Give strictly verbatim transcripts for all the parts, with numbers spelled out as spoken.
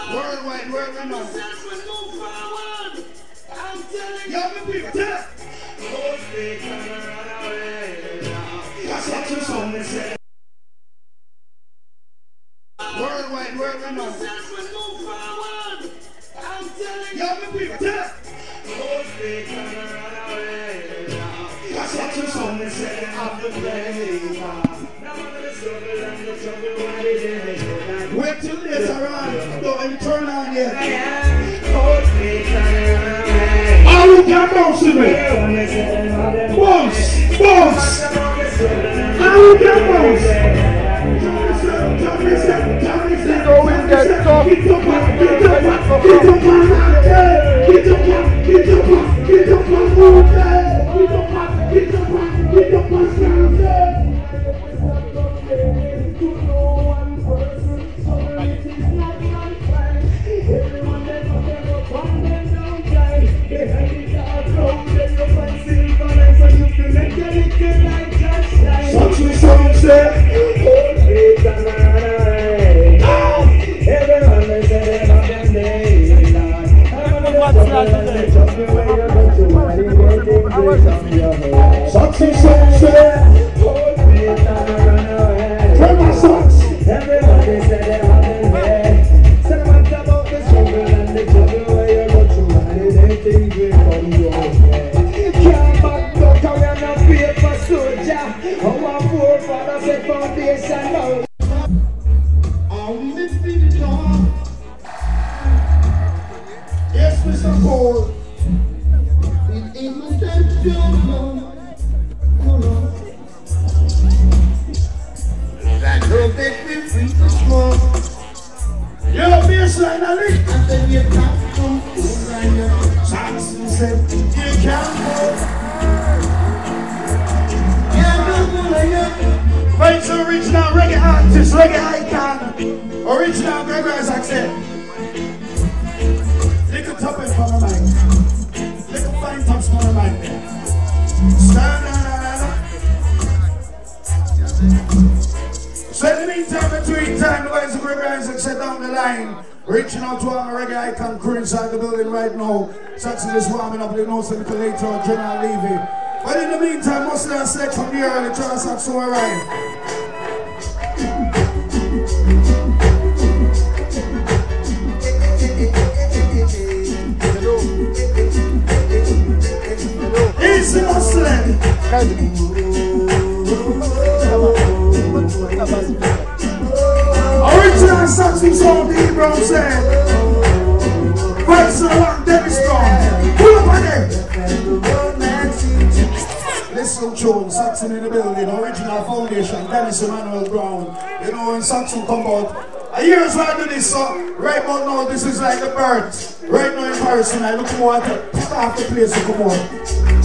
Worldwide, world renowned. Young people, tell that's what you saw me say. Worldwide, world renowned. Young people, tell that's what you saw me say. I'm the believer. Wait till later on, don't even turn on yet. How you can bounce with me? Bounce, bounce. How you can bounce? They always get tough. Get up, get up, get up, get up, get up, get up, get up, get up, such a song say, such a song say, tell my sons. Everybody said they have there. Say what about the struggle and the trouble where you go through and they think we come your way. You can't back up, carry on a paper soldier. Our forefathers said foundation now. I'm lifting the door. Yes, Mister Paul. It ain't my time to go no. No, no. Don't make me free to smoke. Yo, baseline, I lick. And then you can't come to Ryan. Samson said, you can't go. Yeah, no, no, no, yeah. Find some original reggae artist, reggae icon. Original Gregor's accent. Little top end for my mind. Little fine tops for my mind. Stand on. So in the meantime, between time, the guys of Gregor's accent down the line. Reaching out to our reggae icon crew inside the building right now. Saxon is warming up, the nose and later, General Levy. But in the meantime, most of us select from here and the Charles Saxon will arrive. Easy hustling. Original Saxon sound, the Hebrew said. Vice along, Dennis Strong. Pull up on them. Listen, Jones, Saxon in the building. Original foundation, Dennis Emmanuel Brown. You know, when Saxon come out. A year's why I do this, so right about now, this is like the birth. Right now in person, I look more to put off the place to come out.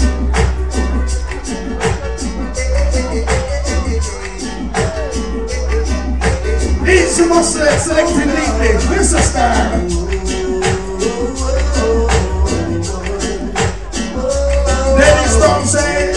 Easy muscle selected neatly, Mister Star. Dennis Stone saying,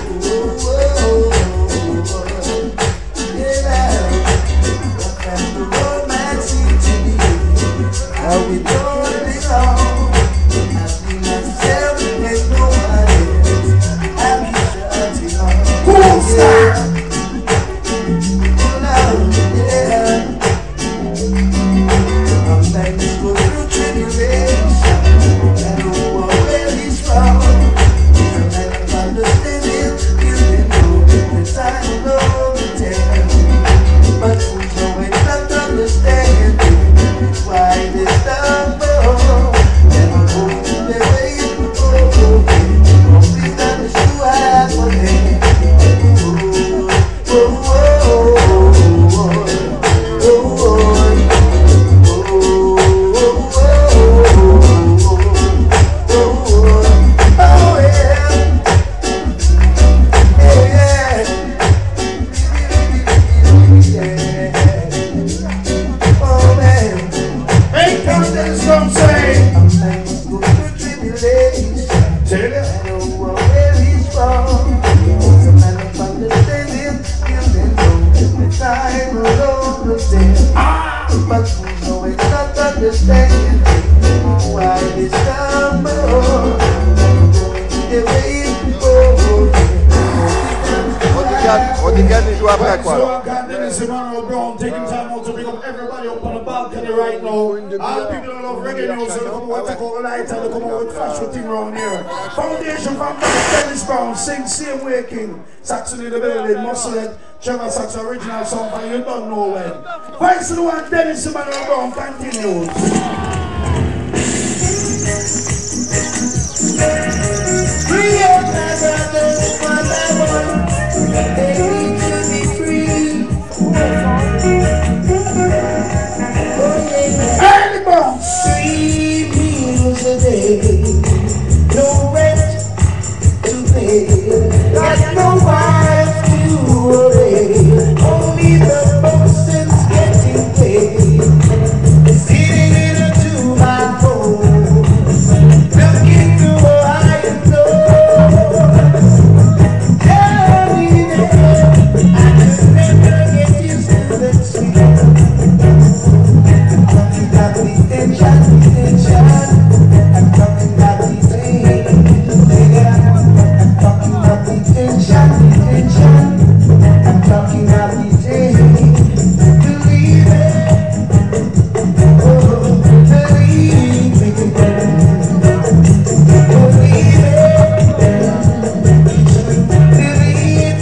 cool star. Why this love? understand why they stumble. They wait before. Rodigan, il joue après quoi? So I got Dennis Emmanuel Brown taking time out to pick up everybody up on the balcony right now. All the people who love reggae music, they come over, take out the lights, and they come over with fashion thing around here. Foundation from Dennis Brown, sing, same way king. Saxon in the building, Muscle, Trevor Sax, original song, and you don't know when. Thanks to the one, Dennis Emmanuel Brown continues. Free up my brothers, one by one. They need to be free. Early morning, three meals a day, no rent to pay, got no wife to obey, only the boss's getting paid. Sitting in a two-by four, looking through a high door. Tell me that I could never get used to the sweet. I'm talking about the tension, the tension. I'm talking about the pain. I'm talking about the tension, the tension. I'm talking about the pain. Believe it, oh, believe it, believe it, believe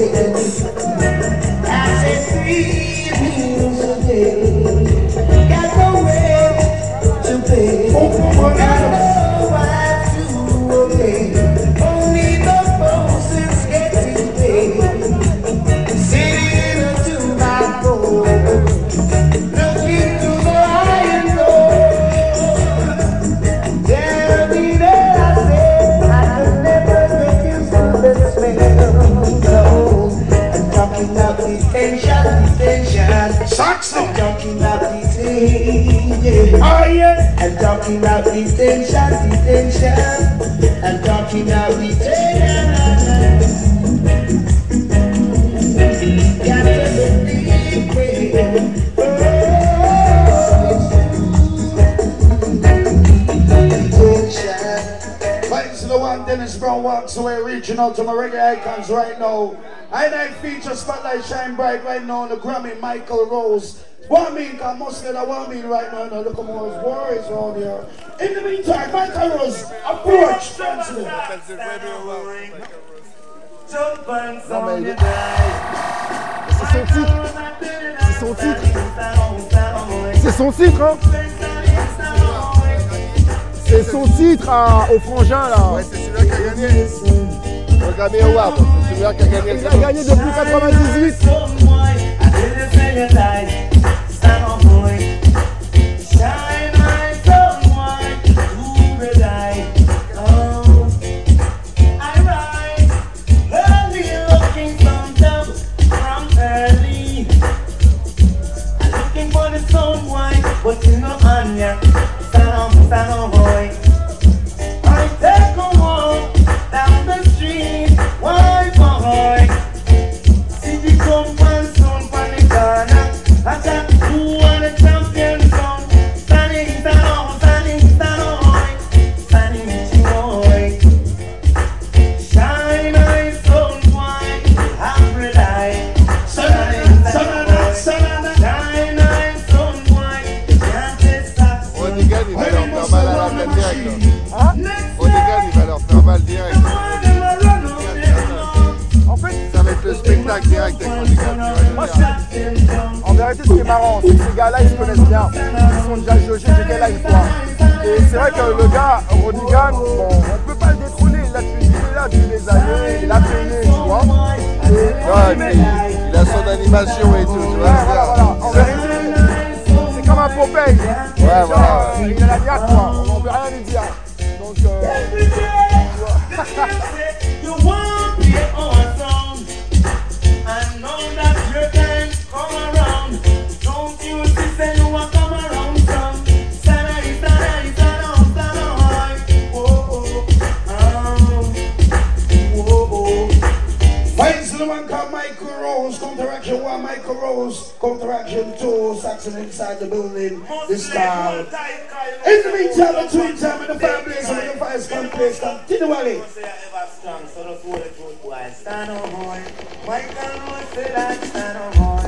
it. I said three meals a day, got no rent to pay, got no wife to obey, only the boss is getting paid. Sitting in a two-by-four, looking through the iron door. Tell me that I said I could never get used to the smell. No, I'm talking about the tension, the tension. Saxon. I'm talking about the pain, yeah. Oh yeah. I'm talking about the tension, the tension. I'm talking about the tension. Got to believe it. Thanks to the one Dennis Brown walks away, reaching out to my reggae icons right now. I night feature spotlight shine bright right now on the Grammy Michael Rose. One mean, cause most of that one mean right now. Now look at more worries around here. In the meantime, Michael Rose, approach. Thanks to them. Non mais il est... C'est son titre. C'est son titre. C'est son titre, hein. C'est son titre à, au frangin là. Ouais, c'est celui-là qui a gagné. Le Grammy Award. C'est celui-là qui a gagné. Il a gagné depuis quatre-vingt-dix-huit. But you know on ya, stand on, stand on, boy. I take a walk down the street, why boy? See the company soon from the corner. I said, who are the champions on? Standing, stand on, standing, stand on, standing with you, boy. Shine eyes on wine, every light. Shine, shine, shine, shine eyes on wine. Rodigan, il va leur faire mal à la tête direct. Hein? Rodigan, il va leur faire mal direct. En fait, ça va être le spectacle direct avec Rodigan. Moi, en vérité, ce qui est marrant, c'est que ces gars-là, ils se connaissent bien. Ils sont déjà jugés, j'étais là une fois. Et c'est vrai que le gars, Rodigan, bon, on peut pas le détrôner. Il a depuis, il est là depuis des années, il a payé, tu vois. Et, ouais, il a son animation et tout, tu vois. Ouais, voilà, voilà. En vérité, c'est comme un Popeye. Ouais, genre, voilà. Euh, il a la niaque, quoi. On n'en peut rien lui dire. Donc, euh, you want to be on song. I know that your time come around. Don't you see say you want come around some. Stand stand stand stand stand. Whoa, oh, whoa, oh. Finds the one called Michael Rose. Counteraction one, Michael Rose. Counteraction two, Saxon. Saxon inside the building. This style. In the meantime, between time and the families, so we can find some place. Continually. Stand on boy. Michael Lord said that stand on boy.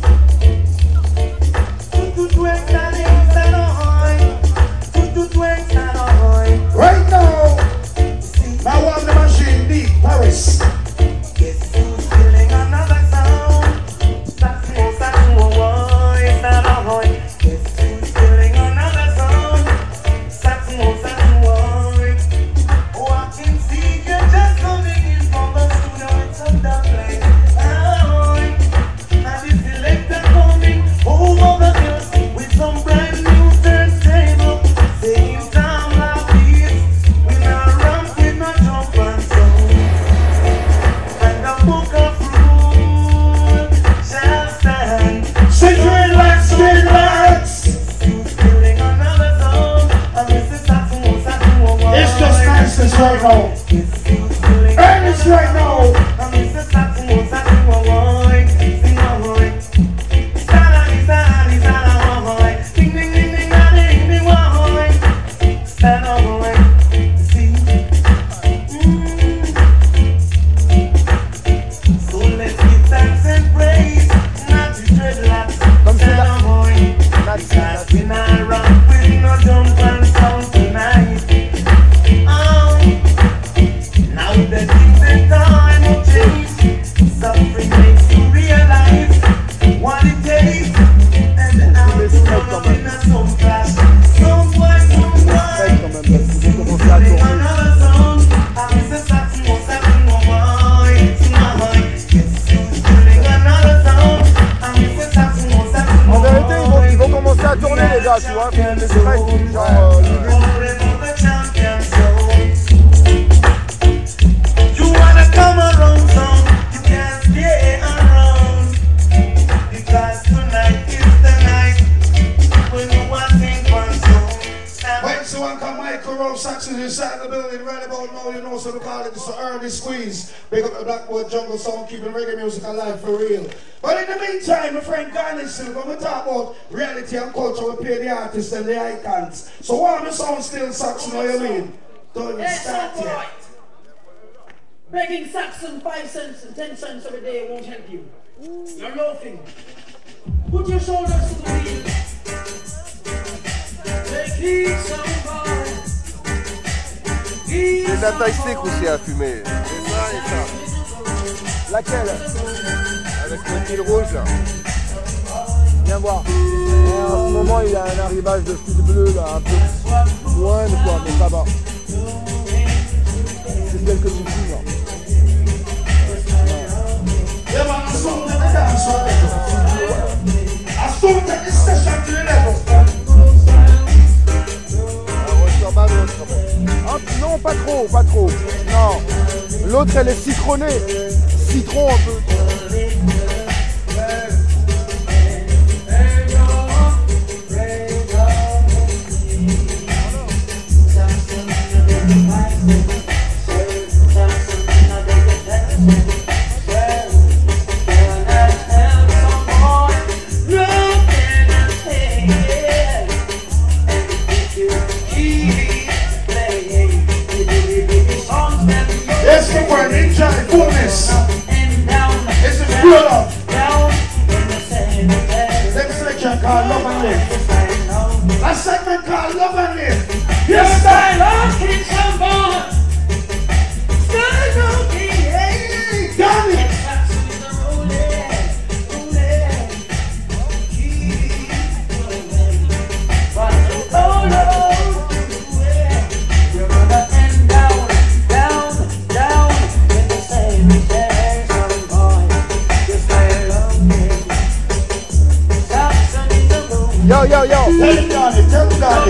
Right now, now on the machine, deep Paris. Guess who's feeling another sound? Saxo, Saxo, boy, stand on boy. Guess who's feeling another sound? Saxo, Saxo, boy. Oh, I can see you just coming in from the studio. It's on the play. Oh, and the selector coming over the hills with some brand new turntable. Same time like this, we not ramp with no jump and sound. And the book of rules shall stand. Sit relax, relax. Who's feeling another song? And Mister Saxo, Saxo, It's just niceness right now. Earnest right now. And Mister Saxo, Saxo, sing a boy. Stand-a-dee, stand-a-dee, stand-a-boy. Ding, ding, ding, ding, ding, ding, boy. Stand on boy. See? Mm. So let's give thanks and praise. Not to dreadlocks. Stand on boy. Because we not rock with no jump and sound tonight. Oh. Now the things and time will change. Suffering makes you realize what it takes. And how to run up in a some clash. Some boy, some boy. Sing another song. And Mister Saxo, Saxo, boy. Sing a boy. Guess who's feeling another song? And Mister Saxo, Saxo, En vérité, ils vont, ils vont commencer à tourner les gars, tu vois. Puis les stress, genre, euh, le but. You wanna come around, son? You can't stay around. Because tonight is the night when you want things for song. When someone come Michael Rose Saxon inside the building, right about now, you know, so we call it just an early squeeze. Big up the Blackwood Jungle Sound, keeping reggae music alive for real. But in the meantime, my friend Garnish still, when we talk about reality and culture, we play the artists and the icons. So why the sound still Saxon, what you mean? Don't even Yes, start all yet. right. Begging Saxon five cents and ten cents every day won't help you. You're loafing. Put your shoulders to the wheel. Take heed, somebody. C'est de la taille stick aussi à fumer. C'est ça et ça. Laquelle? Avec le fil rouge là. Viens voir. Et en ce moment il y a un arrivage de fil bleu là, un peu loin de quoi, mais ça va. C'est celle que tu fumes là. Yeah, man, I saw that the dance right there. I saw that this session to the level. Ah, non, pas trop, pas trop. Non. L'autre, elle est citronnée. Citron un peu. Yes, the word, enjoy fullness. This is real up. Next section called Love and Live. A segment called Love and Live. Yes, style of King Shambar. Style of King, hey, got it. Yo, yo, yo. Tell him got it, tell him got it.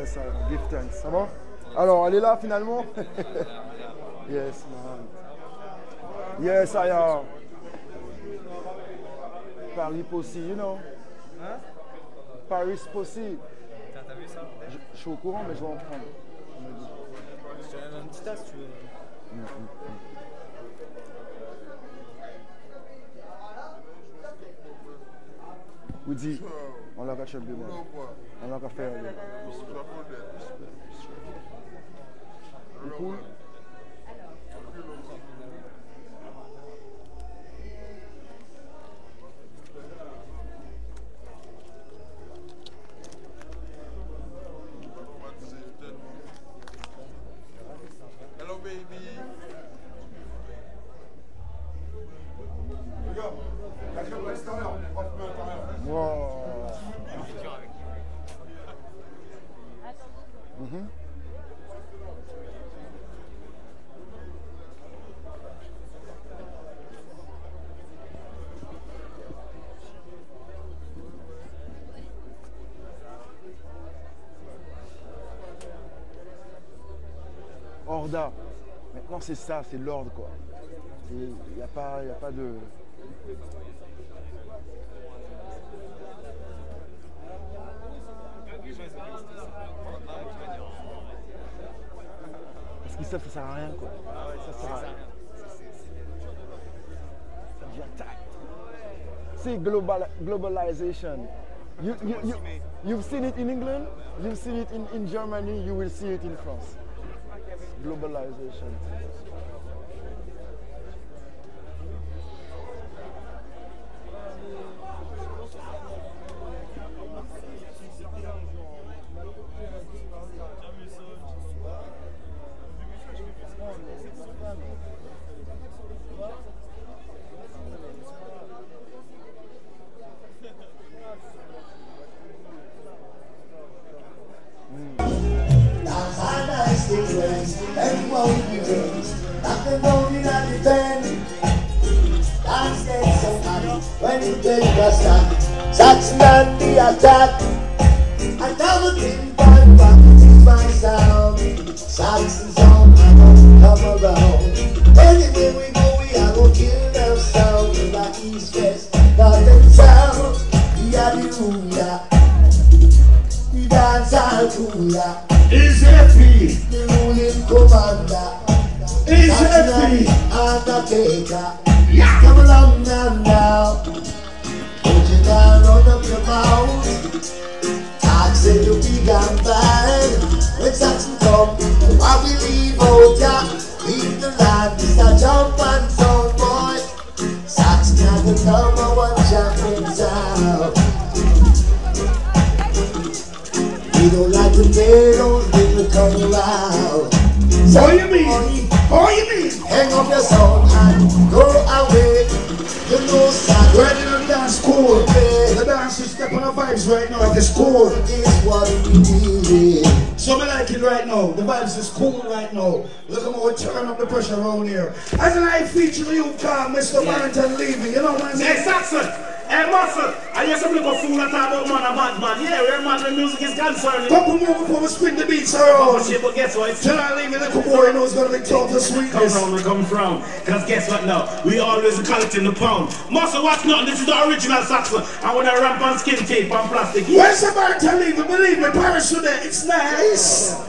Yes, I give thanks. Ça va? Alors, elle est là finalement? Yes, man. Yes, I am. Paris Pussy, you know? Hein? Paris Pussy. T'as vu ça? Je, je suis au courant, mais je vais en prendre. Je te donne un petit tas si tu veux. Mm, mm, mm. Oui, dis, on l'a caché bien. On l'a fait. Cool. Hello, baby. Wow. Mm-hmm. Orda. Maintenant c'est ça, c'est l'ordre quoi. Il n'y a pas, y a pas de... Parce qu'ils savent que ça sert à rien quoi. Ça sert à rien. Ça devient tact. C'est global, globalization. You, you, you, you've seen it in England, you've seen it in, in Germany, you will see it in France. Globalization. Saxon and the attack. I never think back back to my sound. Saxon sound, I don't come around. Anywhere we go, we are gonna kill them sound. In the east, west, north and south. We are the ruler. We dance all cooler. Is happy. The ruling commander. Is happy. Undertaker. Yeah. Come along now, now. Put you down on up your mouth. Talk say you big and bad. When Saxon come, why we leave out ya? Leave the land, Mister Jump and Sound boy. Saxon has the number one champion sound. We don't like the potatoes, they will come around. So What you mean? What you mean? hang up your sound and go away. You know Saxon. Right in the dance cool. The dance is step on the vibes right now. It's cool. Is what we do. So I like it right now. The vibes is cool right now. Look at how we turn up the pressure around here. As a live feature, you call Mister Barrington Levy. You know what I'm saying? Hey, Saxon! Hey, Muscle! I hear some little fool that talk about man and bad man. Yeah, where man when music is concerned. Couple more before we spin the beats Oh, around. shit, but guess what? It's Tell I leave a little boy knows gonna be tough to come sweetness. round and come from. Cause guess what now? We always collecting the pound. Muscle, watch nothing. This is the original Saxon. I want to ramp on skin tape and plastic. Where's the Barrington Levy? Believe me, Paris today. It's nice.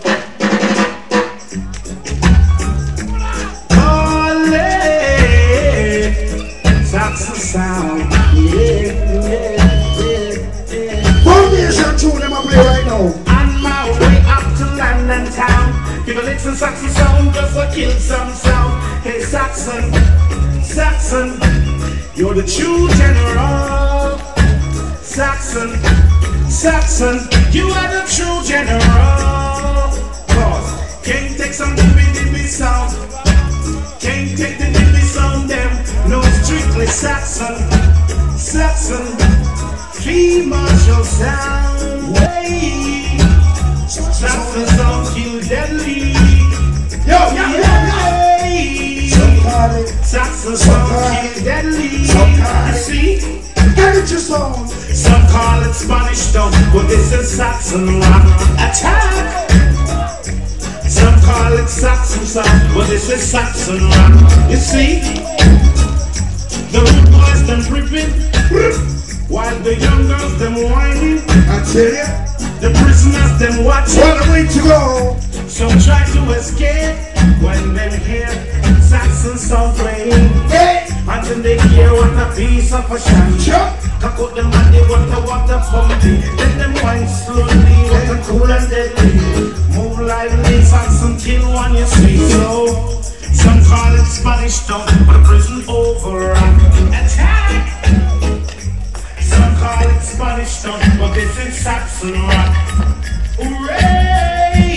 Saxon sound. Yeah, yeah, yeah, yeah. Foundation tune them I play right now. On my way up to London town, people listen Saxon sound just to kill some sound. Hey Saxon, Saxon, you're the true general. Saxon, Saxon, you are the true general. Cause can't take some dibby dibby sound, can't take the dibby sound them. No strictly Saxon, Saxon, free martial sound. Hey, Saxon sound kill deadly. Yo, yo, yo, Hey, yo. Saxon sound kill deadly. Sometimes. You see? Energy sound. Some call it Spanish town, but this is Saxon rock. Attack! Some call it Saxon sound, but this is Saxon rock. You see, the rude boys them ripping, while the young girls them whining. I tell ya, the prisoners them watching. what a way to go. Some try to escape when they hear Saxon sound playing. Hey, Until they hear what a piece of a shine. jump. Cock out them and they want to water pumpy. Let them wine slowly, water cool and deadly. Move lively, Saxon till one you see. So, some call it Spanish town, but the prison over. Attack! Some call it Spanish town, but this is Saxon rock. Hooray!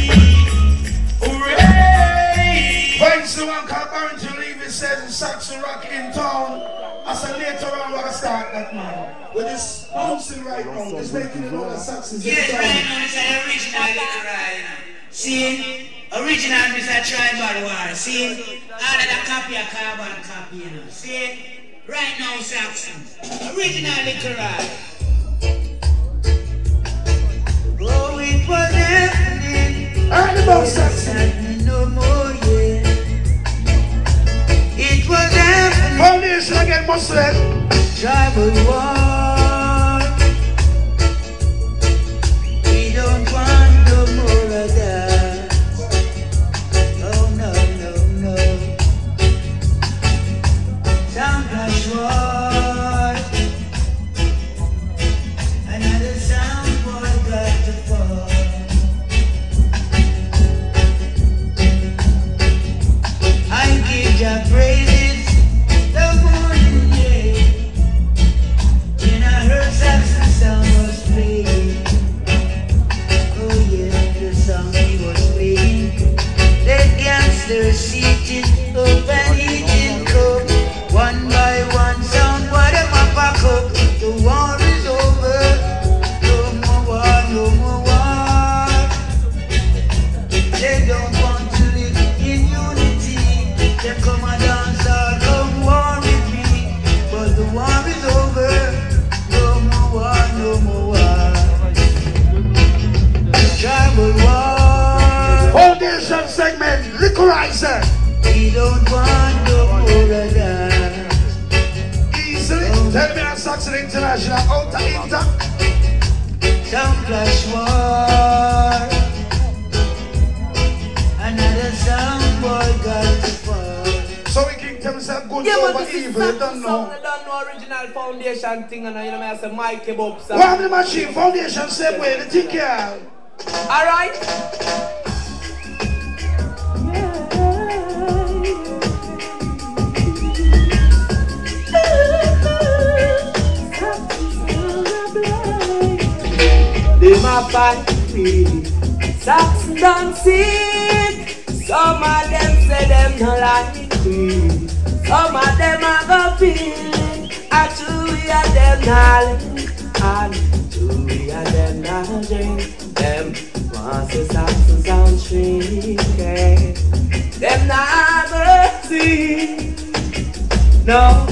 Hooray! When someone called Orange to leave, it says Saxon rock in town. I said later on we're gonna start that man. We're just bouncing right now, just making it all the Saxons in Yes, town. right now it's an original little ride. See, original is a tribal war. See, all of the copy a carbon copy, you know. See, right now Saxon, original little ride. Oh, it was happening. Earn about Saxon. No more, yeah. It was happening. Foundation again, Muslim. Tribal war. We don't want no more of that. Oh no, no, no. Sound clash war. Another sound boy got to fall. I give ya praises the morning, yeah. When I heard Saxon sound was playing. Oh yeah, the song he was playing. The gangsters seated up and eating coke. One by one sound, what them a pack up. The war is over. No more war, no more war. They don't want to live in unity. They come and dance all, come war with me. But the war is over. No more war, no more war. Tribal war. Foundation segment, Liquorizer. We don't want no more of that. Easily. Tell me on Saxon International, out of Inter. Sound clash war. Another sound boy got to fall. So we can tell myself good Yeah, over but this is evil, you not don't the song, know. I don't know original foundation thing, and you know, I say Mikey Bob song. Well, the machine, Foundation, same way, the ticket. Alright? They my fight me, Saxon done sick. Some of them say them no like me. Some of them a go feeling. And two of them knowledge. And two of them knowledge. Them want to Saxon sound shrinking. Them not go see. No.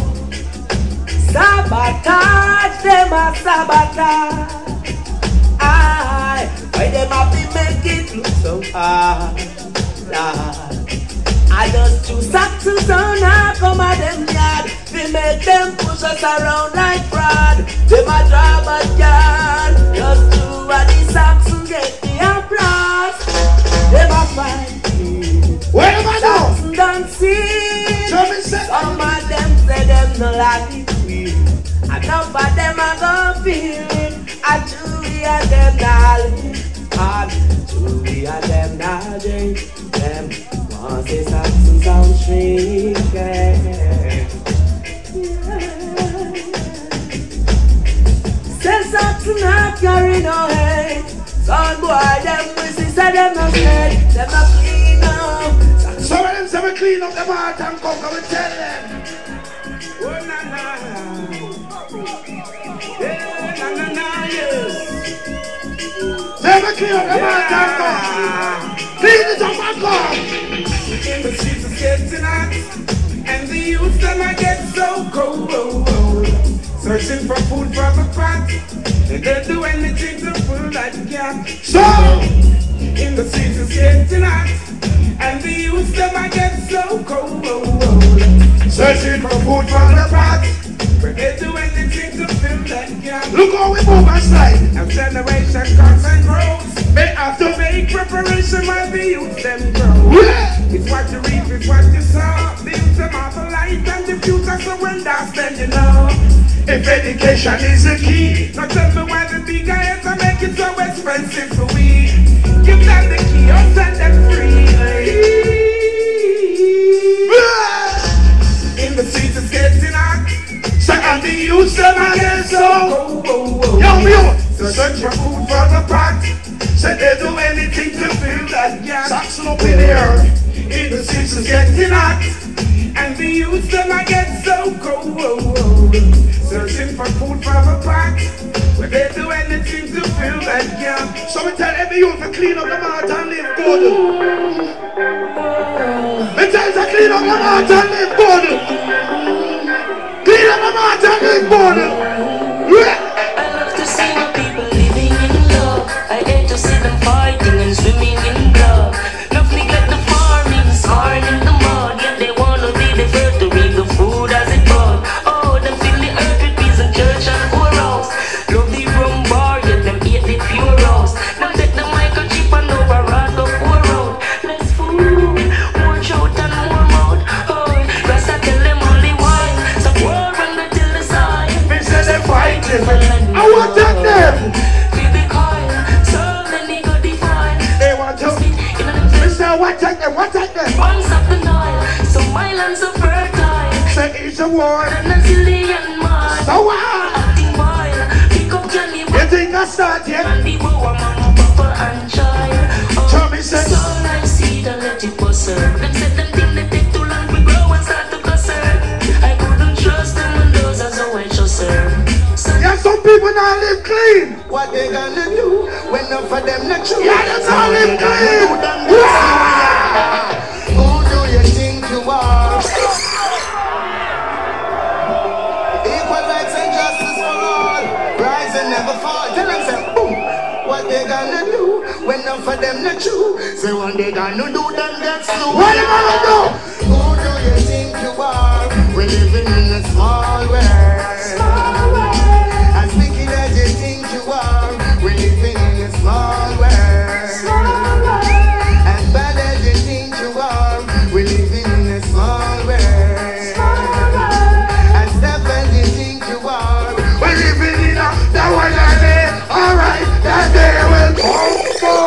Sabotage, them a sabotage. I, why them have to make it look so hard? Lord. I just choose Saxon sound and come at them yard. We make them push us around like fraud. Them a drop a yard. Just do what the Saxon get the applause. Them a fight me. Where am I now? Saxon done see. Some of them say them no like it. Enough of them a go feeling. And two of them knowledge. And two of them knowledge. Them want to Saxon sound shrinking. Say Saxon not carry no hate. Son boy them pussy say them no scared. Them no clean up. Some of them say we clean up them heart and come, come and tell them. Oh na na. Yeah, na na na, yes. Never clean up them heart and come. Clean it up and come. In the streets is getting hot, and the youth them I get so cold. searching for food for the pot. They'll do anything to fill that gap. So, in the streets it's getting hot, and the youth them I get so cold. searching for food for the pot. They'll do anything to fill that gap. Look how we move and slide. As generation comes and grows, they have to make preparation while the youth them grow. Yeah. It's what you reap, it's what you sow. The youth them have the light and the future, so when that's then you know. If education is the key, Now tell me why the big guys are making so expensive for we. Give them the key or send them free. In the streets it's getting hot, say and the youth them again so. oh, oh, oh. Yo, yo, So search for food for the pot. say they do anything to fill that gap. Saxon up in the air. In the streets is getting hot. And the youth them I get so cold. Searching for food for the pot. But they do anything to fill that gap. So we tell every youth to clean up the mart and live good. We tell you to clean up the mart and live good. Clean up the mart and live good. Yeah. I love to see my people living in love. I hate to see them fighting and swimming in blood. Not neglect the farming, scarring in the mud. Yet they wanna be the first to reap the food as it bud. Oh, them fill the earth with peace and church and whorehouse. Love the rum bar, yet them eat the pure house. Now take the microchip and override the poor road. Less food, more shout and more mouth. Oh, Rasta tell them only wine. So war and they till the side. They say they're fighting. I want that them. They want to. Mister, what take them? What take them? Once up the Nile, so my lands are fertile. Say it's a war. And a zillion miles. So what? Acting wild, pick up Johnny. You think I start yet? And the boy, mama, papa, and child. Oh, Tell me, say. so I see the let it bust her. Them said them think they take too long to grow and start to cuss her. I couldn't trust them and those as a way to serve. Yeah, some people now live clean. What they gonna do when none for them not true? Yeah, that's how live clean. Who do you think you are? Equal rights and justice for all. Rise and never fall. Tell them say boom. What they gonna do when none for them not true? Say what they gonna do them get slew. What they gonna do? Who do you think you are? We're living in a small world. As wicked as you think you are, we're living in a small world. As bad as you think you are, we're living in a small world. As tough as you think you are, we're living in a that one day. Alright, that day will come for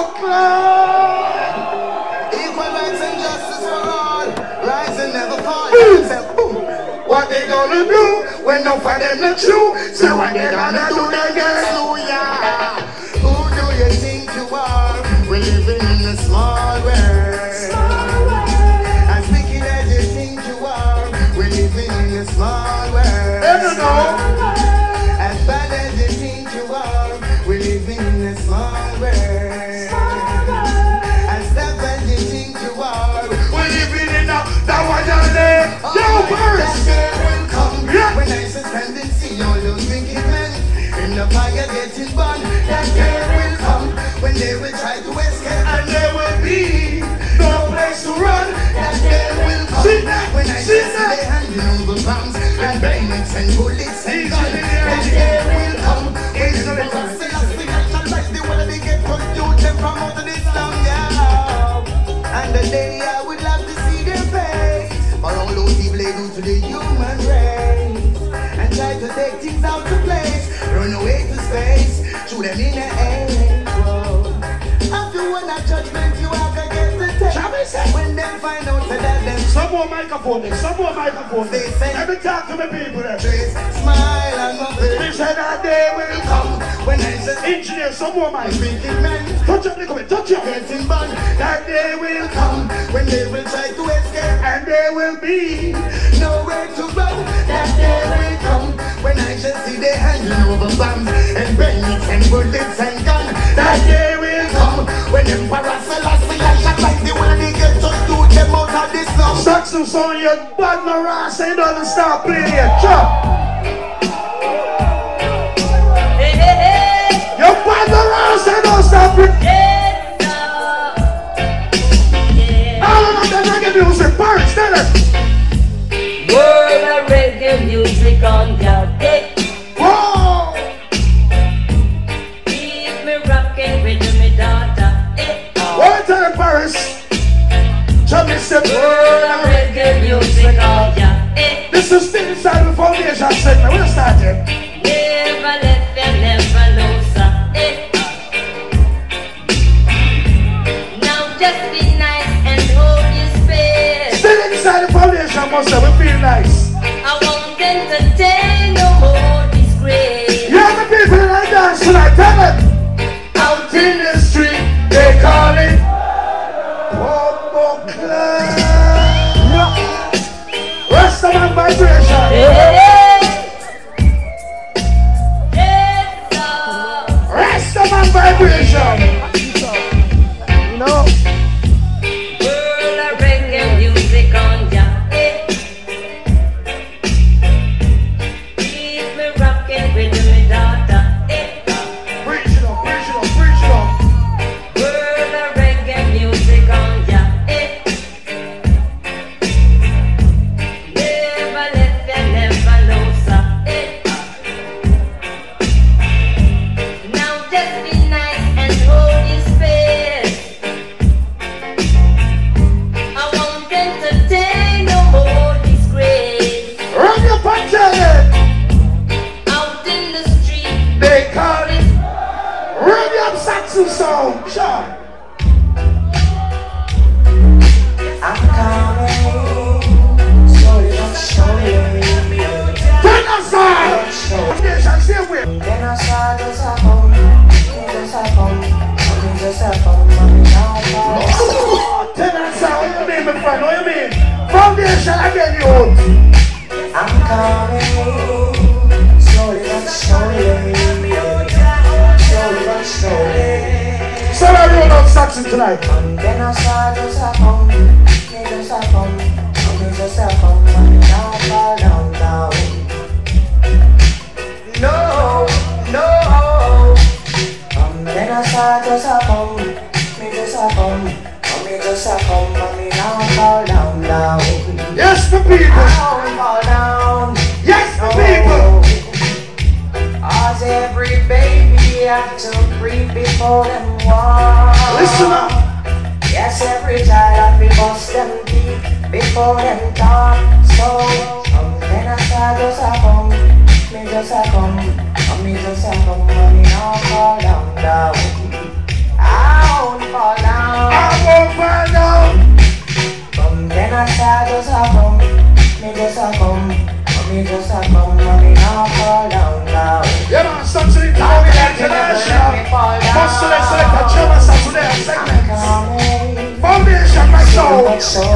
close. Equal rights and justice for all. Rise and never fall. Boom. What they gonna do when no for them not true? Say what they gonna do they get slew, yeah. Who do you think you are? We're living in a small world. As wicked as you think you are, we're living in a small world. They don't know. As bad as you think you are, we're living in a small world. As tough as you think you are, we're living in a that one day. Yo, Paris. When I stand and see all those wicked men in the fire getting burned, that day will come when they will try to escape, and there will be no place to run. That day will come see that, when I see see they handing over bombs and bayonets and bullets and guns. That day will come when they will see us the action like the way they get confused them from out of this slum, yeah. And the day I would love to see their face for all those evil they do to the human race. Try to take things out to place, run away to space, shoot them in the air. After one a judgment, you have to get the taste. When they find out that them some more microphone, there, some more microphone. They say, let me talk to my people there. Smile and love it. They said that day will come when I said, engineer, some more mic. Touch up, Nico, touch up. Getting bun. That day will come when they will try to escape, and there will be nowhere to run. That day will come when I shall see they handing over bombs and bayonets and bullets and guns. That day will come when Emperor Selassie I shall like the way they get to do them out of this slum. Saxon son, you bad no ass, it doesn't stop playing. Chop. stop it. Yes, sir. Yeah. All of them reggae music, Paris, tell it. World of reggae music on your dick. Whoa! Keep me rocking with me daughter. Eh, oh. What tell it, Paris? Johnny said, World of reggae music on your eh. this is still inside the foundation segment. We'll start it. Never let them never lose her. Eh. Now just be nice and hold your space. Still inside the foundation, must say, we feel nice. I won't entertain no more disgrace. You have the people in the dance tonight, tell it. Out in the street, they call it Bobo Club. Rastaman vibration. Hey. Yes, sir. Rastaman vibration. You know, World of reggae music on ya. Eh. Keep me rocking with me daughter. Eh. preach it up, preach it up, preach it up. World of reggae music on ya. Eh. Never let them never lose her. Eh. Now just be nice and hold your space. I won't entertain no more disgrace. Run your punch at it. Out in the street, They call it Run your Saxon sound. Sure. I'm coming, slowly but surely. Turn aside. Foundation, stay with. Then I saw just a phone, just a phone, just a phone, mommy, now Oh, turn aside. What you mean, my friend? What you mean? Foundation again, you. I'm coming, slowly but surely. Slowly but surely. So I roll out Saxon tonight. Then I saw just a phone, just a phone, just a phone, mommy, now fall down, down. No, no. Um, then I saw just a phone, me just a phone, me just a phone, mommy, now fall down, down. Yes, the people. Now fall down. Yes, the people. As every baby have to creep before them walk. Listen up. Yes, every child have to bust them teeth before them talk. So, um, then I saw just a come, me just a come, um, me just a come, mommy now fall down, down. I won't fall down. I won't fall down. Um, then I saw just a come, me just a come, um, me just a come, mommy now fall down, down. Yeah, man, Saxon International. Must select select a German Saturday segment. Foundation, my soul.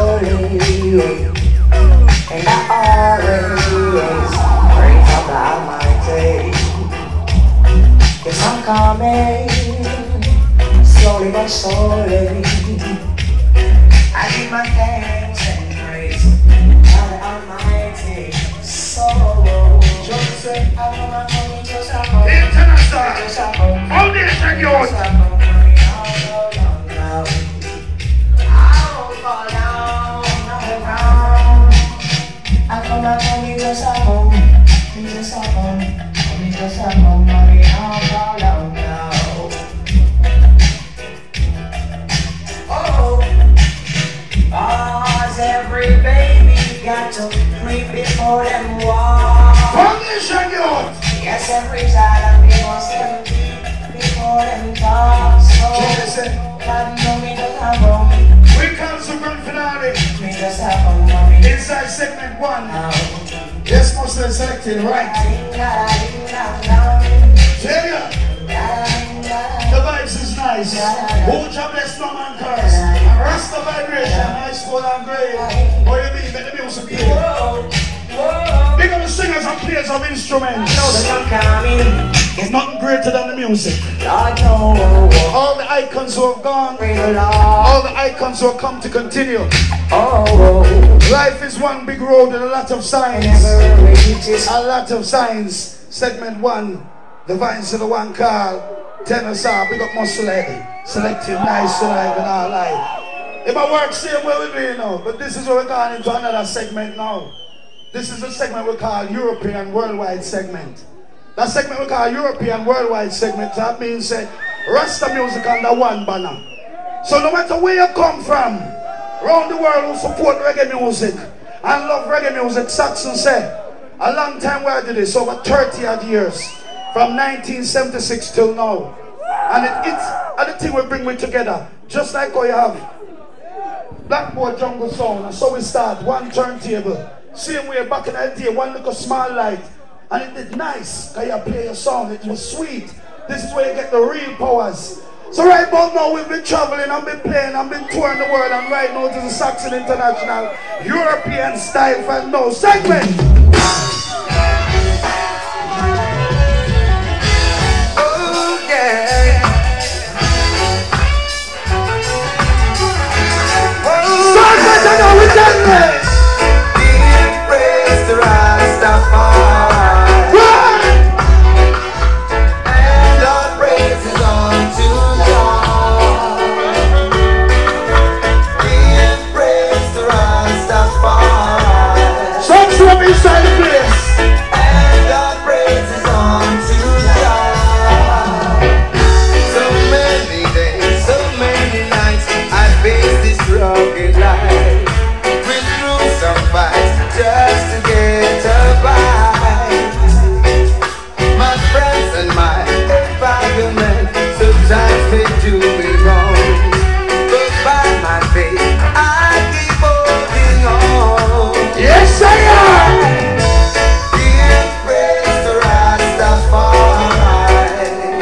And I always praise of the Almighty. Yes, I'm coming, slowly but surely. I give my thanks and praise to the Almighty. So, just say, I know my money just a home. International. Just a home. Foundation, yours. Just a home. I won't fall down, no, no. I come back and you just a home, you just a home, you just a home, mommy, I'll fall down now. Oh, cause every baby got to creep before them walk. Foundation, yours. Yes, every child and me must them deep before them talk. So, God know me just a home, We come to grand finale. me just a home, mommy. Inside segment one. Yes, most of selected, right? Tell ya, the vibes is nice. Who job bless no man curse. And Rasta vibration, nice, cool and great. What you mean? Let the music play. Big up the singers and players of instruments. There's nothing greater than the music. All the icons who have gone, all the icons who have come to continue. Life is one big road with a lot of signs. A lot of signs. Segment one, the vines of the one call. tenor sound, big up Muscle Head. Selective, nice tonight and all right. If I work same way with me, you know, but this is what we're going into another segment now. This is a segment we call European Worldwide segment. That segment we call European Worldwide segment, that means that Rasta music under one banner. So no matter where you come from, around the world who support reggae music and love reggae music, Saxon said, a long time we did this, over thirty odd years, from nineteen seventy-six till now. And it, it's and the thing we bring we together, just like how you have Blackboard Jungle Sound, and so we start, one turntable, same way back in the day, one little small light, and it did nice, because you play your song, it was sweet. This is where you get the real powers. So right about now we've been traveling and been playing and been touring the world, and right now this is Saxon International European Style for No segment. Oh yeah. Saxon, I know we done this. Give praise to Rastafari. And all praises unto God. Give praise to Rastafari. Saxon up inside the place. And all praises unto God. So many days, so many nights I faced this rugged life. With through some fights just to get by. My friends and my environment sometimes they do me wrong, but by my faith I keep holding on. Yes, I am. Give praise to Rastafari,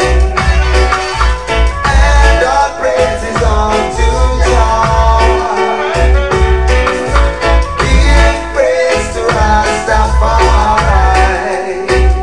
and all praises unto God. Give praise to Rastafari,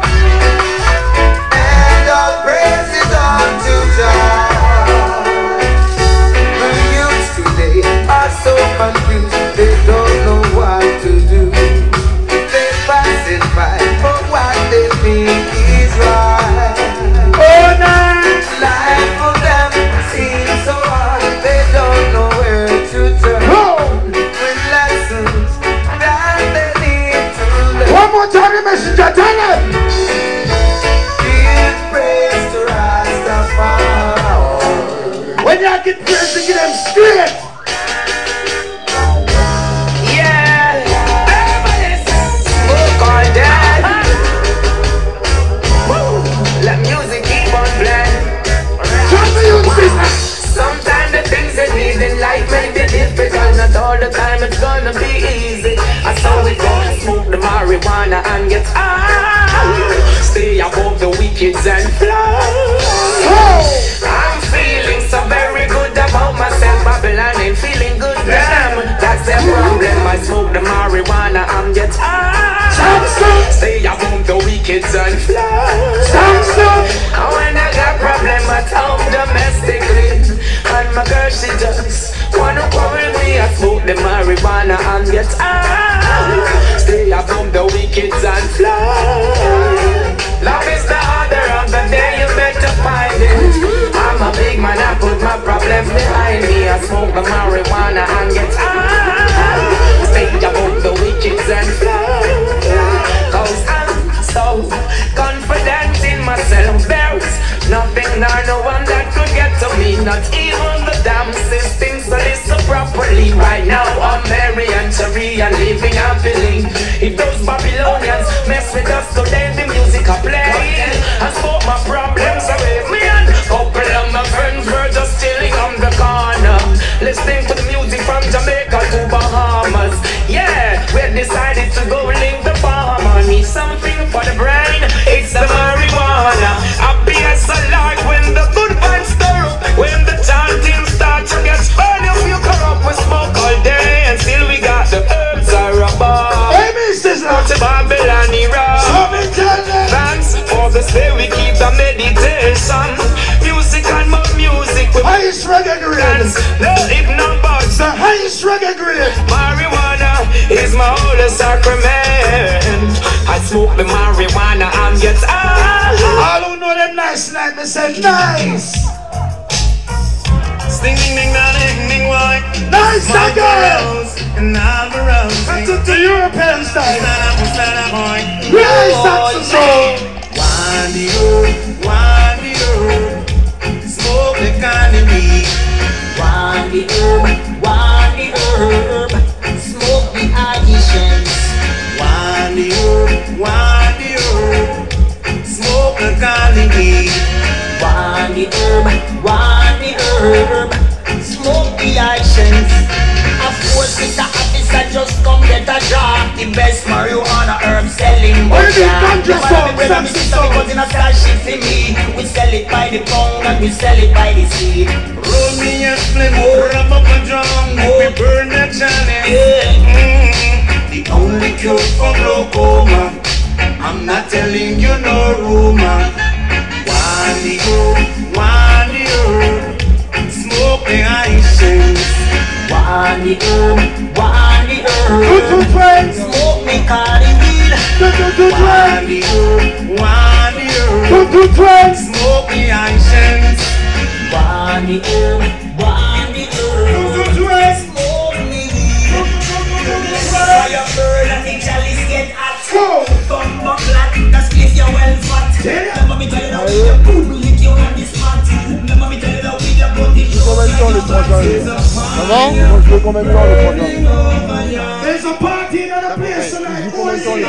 and all praises unto God. The youths today are so confused, they don't know what to do. They pass it by for what they think is right. Oh, nice. Life for them seems so hard, they don't know where to turn. Oh. With lessons that they need to learn. One more time, the messenger, tell them. Give praise to Rastafari. When you get praise, to give them straight. Yeah, everybody smoke all day. Woo. Let music keep on playing. Tell me you business. Sometimes the things you need in life may be difficult. Not all the time it's gonna be easy. I saw we gonna smoke the marijuana and get high. Stay above the wicked and fly. I'm feeling so very good about myself. Babylon ain't feeling good, damn. That's the problem. I smoke the marijuana and get high. Stay above the wicked and fly. And when I got problem at home domestically, and my girl she just wanna quarrel me, I smoke the marijuana and get high. Stay above the wicked and fly. Love is the order of the day, you better find it. I'm a big man, I put my problems behind me. I smoke the marijuana and get high. Stay above the wicked and fly. Cause I'm so confident in myself. There's nothing nor no one that could get to me. Not even the damn system. So listen properly. Right now I'm Mary and Cherie and living happily. If those Babylonians mess with us, so then the music I play. I spoke my problems away. Me and couple of my friends were just chilling on the corner, listening to the music from Jamaica to Bahamas. Yeah, we decided to go link the farmer. Need something for the brain, it's the marijuana. Happy as a lark when the good vibes stir up. When the chanting starts to get funny, if you come up with smoke all day, and still we got the herbs are above. Hey, missus, Not to Babylon, Iraq. Thanks for the stay, we keep the meditation. Music and more music. Highest reggae grade. No, if not bugs. The highest reggae grade. Marijuana is my holy sacrament. I smoke the marijuana and get high. All who know them nice nice night, me say nice. Sting ding ding da ding ding why. Nice again. And I'm around. That's it to European style. Stand up, stand up, boy. Nice saxophone. Wind the herb, wind the herb. Smoke the kind of weed. Wind the herb, wind the herb. Smoke the additions. Wind the herb, wind the herb. Smoke the kind of weed. Wind the herb, wind the herb. Smoke the actions. Of course, it's a officer just come get a job. The best marijuana herb selling. What is it? Ganja song, because in a stash it for me. We sell it by the pound and we sell it by the seed. Roll me a split, wrap up a drum, we burn that chalice. Mm-hmm. The only cure for glaucoma. I'm not telling you no rumor. Wind the herb, wind the herb. Smoke the incense. Wind the herb, wind the herb. Two two friends. Smoke me carry weed. Two two two Wind friends. the herb, wind the herb. Two two friends. Smoke the incense. Wind the herb, wind the herb. Two two friends. Smoke me weed. Fire burn and the chalice get hot. Go. Come back flat, that's if you're well fat. Remember me tell you that we the poodle lick you on the spot. Remember me tell you that we the body show. Combien de temps les trois ans? Ça va? Moi je veux combien de temps les trois ans? There's a party in the place tonight. Who is here?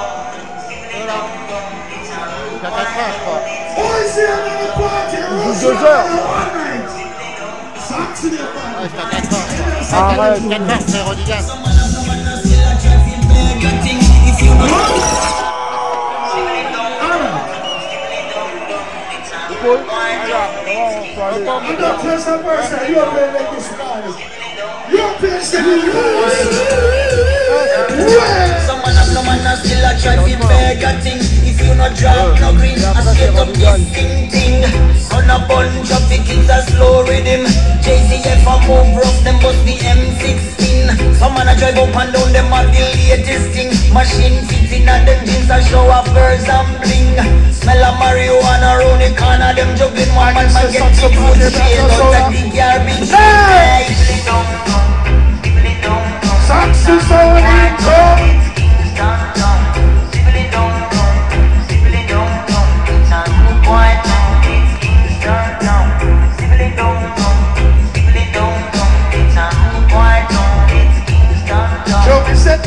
Who is here at the party? Joue deux heures. Saxon. Arrête, quatre heures, frère Rodigan. I'm not just a person. You're playing like this guy. You're playing Someone have no man still a try to beg a thing. If you not drop no green, I straight up this thing thing. On a bunch of the kids a slow rhythm. J C F a move rough, them must be M sixteen. Some man a drive up and down, them a the latest thing. Machine fitting and them jeans a show off birds and bling. Smell of marijuana round the corner, them juggling one man man get the food straight out of the garbage. Hey! Saxophone income. Joke is set.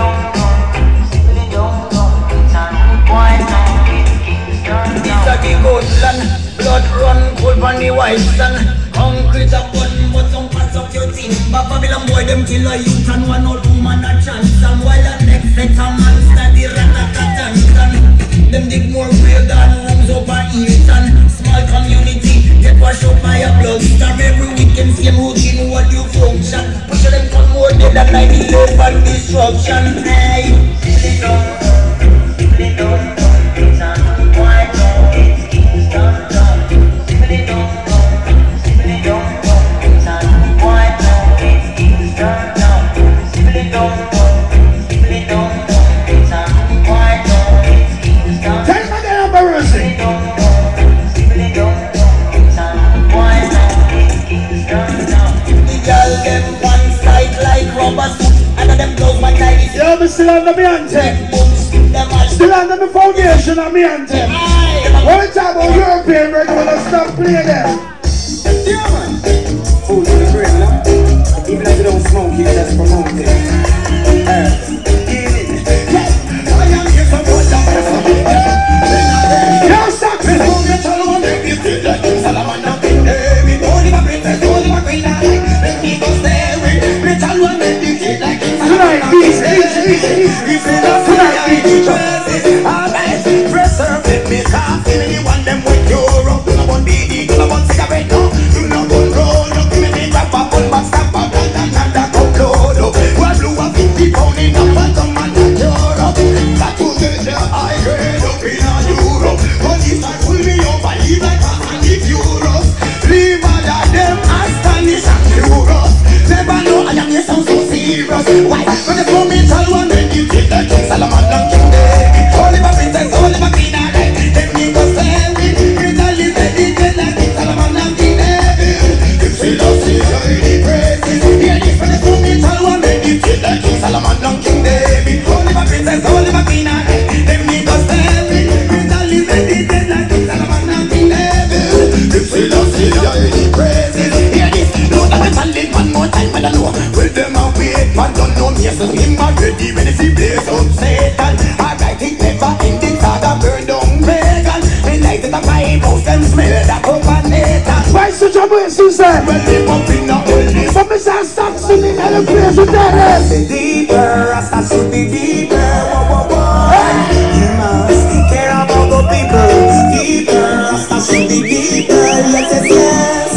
This a the good land. Blood run cold on the white sun. Concrete a button but some parts of your team. But Babylon boy them kill a youth and one old woman a chance. And while the next set a man study rat-a-tat-tan. Them dig more grave than rooms over Easton. Small community get washed up by a blood storm. Every weekend same routine what you function. Push them come more dead than nine eleven destruction. Hey, they don't know, they don't know. It's a new white know. It's Kingston town. They don't know, they don't know. It's a new white know. It's Kingston town. They don't know, they don't know. It's a new white know. It's Kingston town. Take my damn embarrassing. They don't know, they don't know. It's a new white know. It's Kingston town. The girl them one side like rubber suit. And them blows my tiny. Yo, me still under me anthem. Still under the foundation of me anthem. When we talk about European reggae, we'll stop playing them. Yeah, man. Food in the brain, no? Even if you don't smoke, you just promote it. Uh, I am here for what I'm Yo, Saxon! Tonight, easy, easy, easy, easy. Tonight, easy. Preserve me, coffee, anyone them with Europe. Do not want B D, do not want cigarette, no. Do not want roll, no. Give me the grab up, one back, stop up, and another go load up. One blue up, fifty pound in a phantom and a Europe. That will get the high grade up in a Europe. But if I pull me up, I leave like a hundred euros. Leave all of them astonished and curious. Never know I am here sound so serious. Why? When they throw me tell one, then you take the king. no Mason, him already ready to blaze up Satan. Alright, it never ending, saga burn down pagan. Me light it up my house, them smell that up and Nathan. Why such a way, Susan? Well, they pump in the holy. But me say stop singing and the praise with that. Deeper, Rasta should be deeper. Whoa, whoa, whoa. You must care about the people. Deeper, Rasta should be deeper. Yes, yes, yes.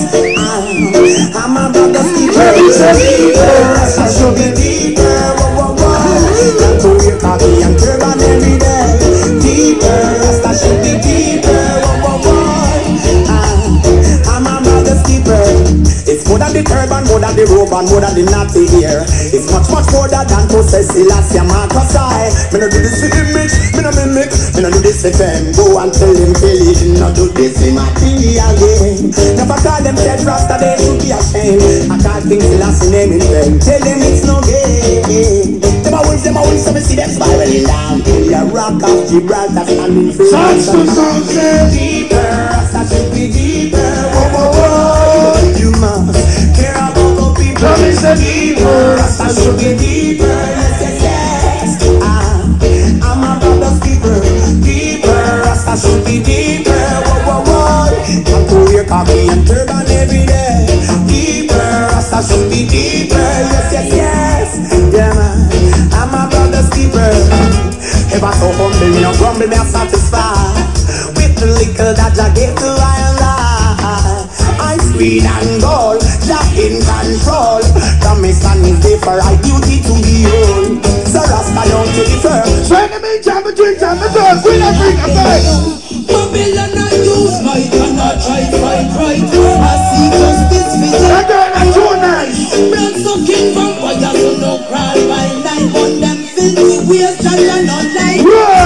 I'm, I'm about the deeper. Deeper, Rasta should be deeper. Whoa, whoa, whoa. Got to hear coffee and turban every day. Deeper, Rasta should be deeper. Whoa, whoa, whoa. I'm, I'm about the deeper. It's more than the turban, more than the robe, and more than the natty here. It's much, much more than to say Selassie Marcus I. Me no do this for image, me no mimic, me no do this for them. Go and tell them, Billy, no do this in my T V again. Never call them dead Rasta, they should be ashamed. I can't think Selassie name in them. Tell them it's no game. Them a wolves, them a wolves, so me see them spiraling down. The rock of Gibraltar standing free. Sounds to sounds deeper, Rasta should be deeper. Whoa, whoa, whoa. You must care about the people. Come is a deeper, Rasta should be deeper. Yes, yes, yes. Ah, I'm a brother's keeper. Deeper, Rasta should be deeper. Whoa, whoa, whoa. Come to your coffee and turban every day. Deeper, Rasta should be deeper. Yes, yes, yes. Yeah, man. I'm a brother's keeper. Ever so humble, me no grumble, me a satisfied with the liquor that I gave to I and I. I'm sweet and gold, Jack in control. From me standing there for I duty to the old. So Rasta don't take it first. So in the meantime, between time, the girls will not bring a back. Babylon I use my gun, I try, try, try. I see justice fit. That girl is too nice. Blood sucking vampires who no cry by night. On them filthy ways, Jaya not like.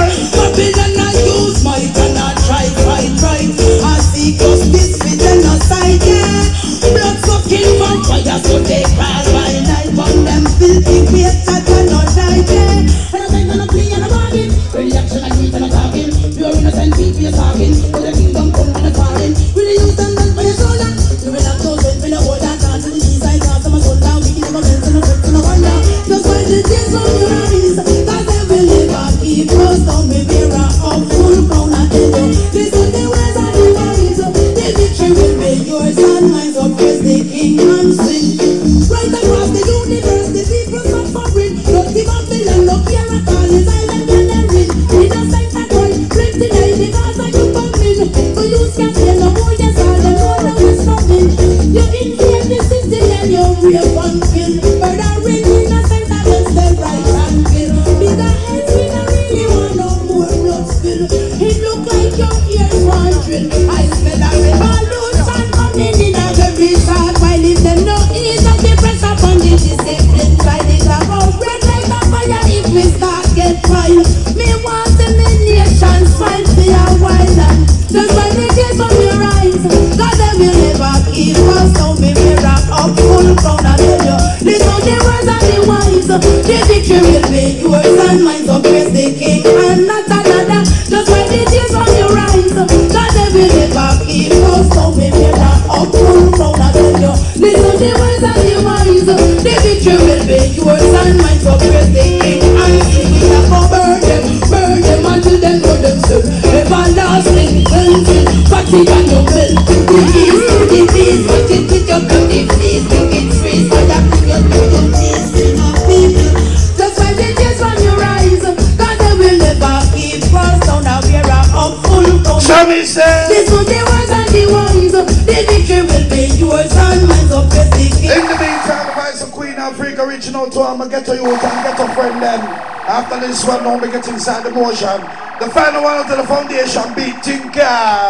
Babylon I use my gun, I try, try, try. I see justice fit and no side, yeah. Blood sucking vampires who they cry by night. On them filthy ways, Jaya not like, yeah. And I'm saying I'm clean and I'm bargain. Reaction I keep and I'm talking. Pure innocent people you're talking. With the kingdom come and I'm falling. Really use them that's for your shoulder. You will have those when you hold that down to the east side. Cause I'm a soul down. We can never bend and no fix and no wonder. Just find the tears from your eyes. Cause they will never keep us down. We mirror up full crown. I tell you. Listen the words of the wise. The victory will be yours and mine. So praise the king and sing. Right across the universe. The people suffering. Don't give up the land. Look here at all. His island and their ring. We don't say that word. Plenty day because I do come in. So you can't hear no more. Yes, all them know that we're stopping. You invade the city and you rape and kill. Murdering innocent against the right and kill. Bigger heads we don't really want no more blood spill. It look like your ears want drill. I smell a revolution coming in a very short while if them no ease up the pressure from the discipline side. It's about red like a fire if we start get wild. Me want the nation smile for a while and just find the tears from your eyes. Cause they will never keep us down. Me mirror up full crown and tell you. Listen the words of the wise. The victory will be yours and mine. So praise the king and not another. Just find the tears from your eyes. Cause they will never keep us down. Me mirror up full crown and tell you. Listen the words of the wise. The victory will be yours and mine. So praise the king and sing. We have to burn them, burn them until them know themselves. Everlasting cleansing, fatigue and your will. The east, the east, but it with your beauty, please. Think it's free, so that you can do your peace. Bring up people, just find the tears from your eyes. Cause they will never keep us down. Now we're up full down. So me say, this will be wise and the wise. The victory will be yours and mine. So praise the king. In the meantime, if I some Queen Africa reaching out to her, I'ma get to you and get a friend them. After this one, now we get inside the motion. The final one of the foundation beat Tinker.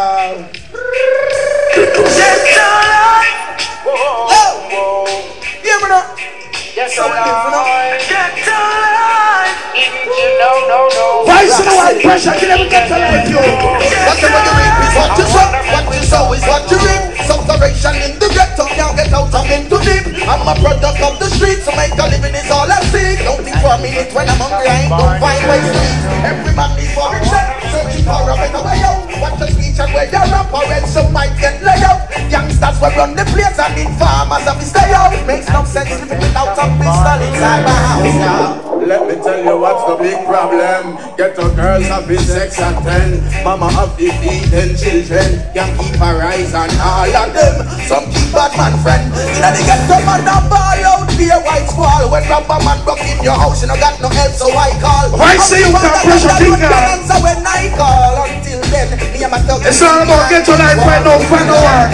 Yes, alright. Whoa, whoa. Yeah, brother. Yes, alright. Yes, alright. You know, no, no. Vice in the white pressure, you never get to life, yo. Whatever you reap is what you sow. What you sow is what you reap. Subterration in the ghetto, can't get out of into deep. I'm a product of the streets, so make a living is all I seek. Don't think for a minute when I'm hungry, I ain't gonna find ways to eat. Every man is for himself, searching for a better way out. Watch the speech and where you're up, or else some might get laid out. Youngsters will run the place and informers have to stay out. Makes no sense living without a pistol inside my house now. Let me tell you what's the big problem. Get the girls have been sex at ten. Mama have the feed and children. Can't keep her eyes on all of them. Some keep bad man friend. You know they get the man and ball out there white squall. When rubber man broke in your house, you know got no help, so I call. Why say you can pressure finger? So when I call, until then, me and my dog. It's all about get your life right now, find no work.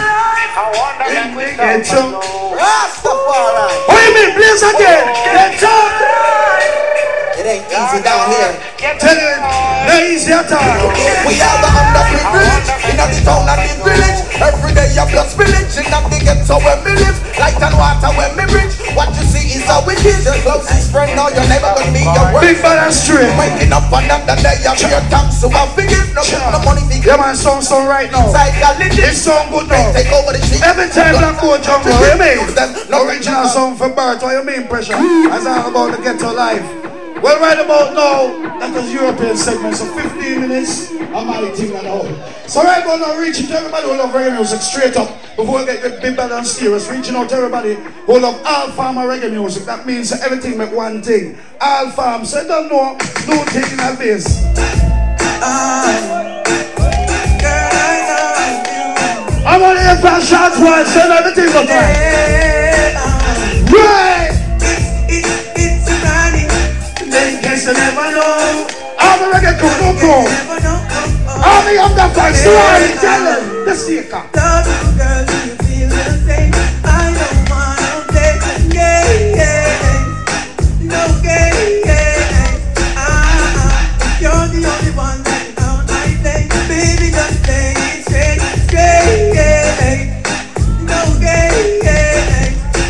Get some. Rastafari. What do you mean, please again? Get some. It ain't easy down here. Tell him, no easy at all. We are the underprivileged in the town and the village. Every day you blood spillage in the ghetto where we live. Light and water where we bridge. What you see is how we live. Your closest friend, no, you're never gonna be your worst. Big bad and straight. Waking up another day, you pay your tax, so I forgive. No, no money to yeah, man, song, song right now. It's song good now. Take over the street. Every time I go jungle, what do you mean? No original song for birth, what you mean, pressure? That's all about the ghetto life. Well, right about now, that was European segment, so fifteen minutes, I'm my thing and all. So right about now, reaching to everybody who love reggae music, straight up, before we get the big bad and serious, reaching out to everybody who love all farm and reggae music. That means everything make one thing. All farm, so you don't know, no thing in a face. I'm only here for shots once, so everything goes right. Right! In case you never know, all the reggae crew, no go. All the younger folks, do I tell them? The seeker. Love you, girl, do you feel the same? I don't want no day, yeah, yeah. No gay, yeah. Ah, you're the only one that out I play. Baby, just play it straight, straight, yeah. No gay, yeah.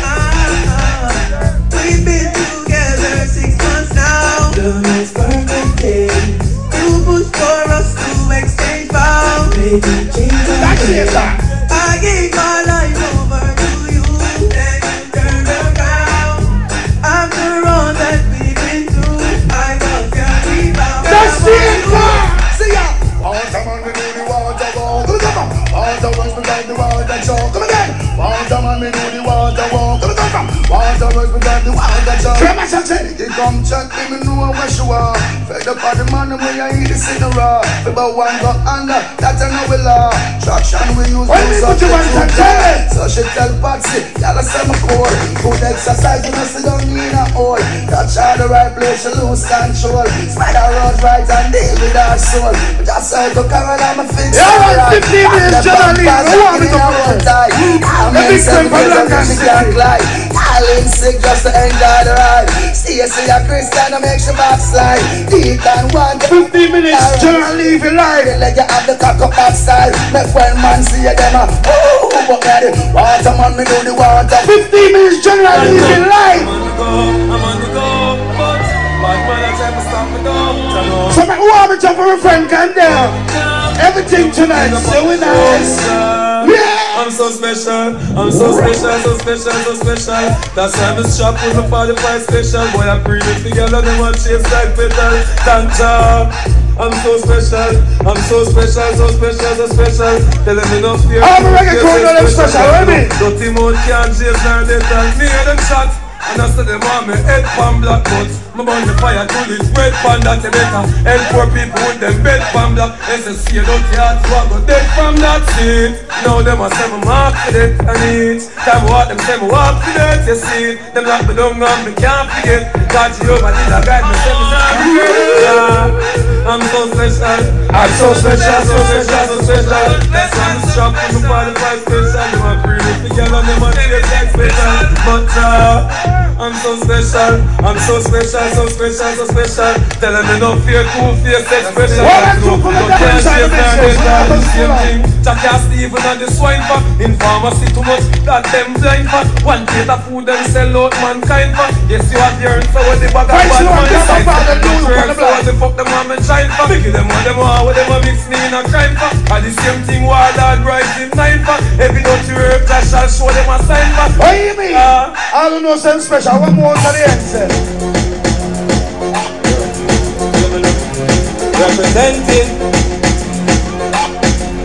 Ah, we've been together six months now. The most perfect day. You push for us to exchange vows. Baby, change the that. I gave my life over to you, then you turned around. After all that we've been through, I was your rebound. That's it, see ya. Want a man, me do the water walk. Come on, want a rush, me like the water show. Come again. Want a man, me do the water walk. Come on, want a rush, me like the water show. You come check me, me know where you are. Fed up on the man, when you eat the cigarette. About one go under, that's a no law. Traction we use to such a two. So she tell Patsy, y'all say my core. Good exercise, you must don't need a hole. Touch all the right place, you lose control. Spider road right and deal with our soul. Just so to carry on my fix. Yeah, fifteen minutes, generally. I want me to go. I'm a big friend for Lancaster. I'll sick just to enjoy the ride. See you, see a Christian, I make you backslide. Deep and one. fifteen minutes, generally, leave it live. Like you have the cock up backside. Make one man see you, them a oh, but me the water man, me do the water. fifteen minutes, generally, leave it live. I'm on the go, I'm on the go, but bad man, I try to stop me though. So, who want me to for a friend, come there. Everything tonight, so we nice. Yeah. I'm so special, I'm so special, so special, so special. That's why I'm strapped with my forty-five special. Boy, I bring it together, they want chase like petal. Tanja, I'm so special, I'm so special, so special, so special. Tell them enough fear. I'm a reggae crowd, no them special, what do you mean? Dirty mouth can't chase nor they tell me them shot. And I said them want me head pan black but me burn the fire to this red pan that you better help poor people with them bed pan black. S S C you don't hear to go dead from that seat. Now them a say me mark for that and it. Time what them say me walk for that, you see. Them lock me down and me can't forget. God Jehovah did a guide me, say me not regret. I'm so special, I'm so special, so special, so special. That's why I'm strapped with my forty-five special. Them a bring it together, them a taste like special. But uh I'm so special, I'm so special, so special, so special. Tell them they don't fear, cool, fear, sex, special. No, no, can't shave, can't get down, the same thing. Jackass Steven and the swine for. In pharmacy too much, that them blind for. One plate of food them sell out mankind for. Yes, you have your so what the bag of bad man decide for. So what the fuck them want me shine for. Make them want them want, what them want mix me in a crime for. And the same thing war that rising nine for. Every dirty herb that shall show them a sign for. What do you mean? I don't know some special. I want more to the end, sir. Representing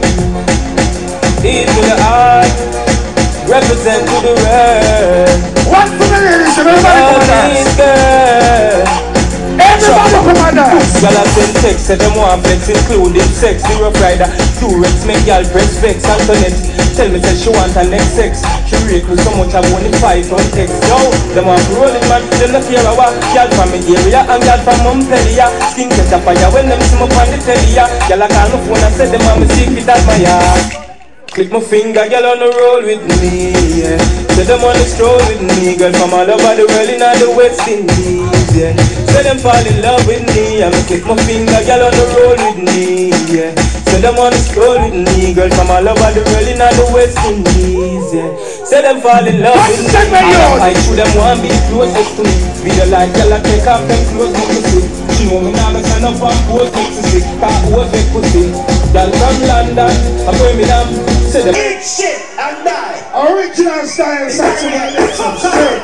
into the eye, represent to the red. One for the ladies, everybody come on dance. Everybody come on dance. Y'all have sent text, say them want flex, including sex. The rough rider, Durex, make y'all press vex. Antoinette, tell me that she want her next sex. She reckless so much I want to fight on text. Yo, them want rolling man, them not care about. Y'all from the area and y'all from Montpellier. Skin catch a fire when them see me on the telly. Y'all a call my phone and say them want me secret admire. Click my finger, girl on the roll with me, yeah. Say them on the stroll with me, girl from all over the world in all the West Indies, yeah. Say them fall in love with me, and me click my finger, girl on the roll with me, yeah. Say them on the stroll with me, girl from all over the world in all the West Indies, yeah. Say them fall in love with me, I should them want be closest to me. Be the light, girl I take off them clothes, make me see. She know me now, me stand up and pose, make me see. Can't hold me pussy. Girl from London, I'm going me down. Eat shit and die. Original style saxophone. Listen straight.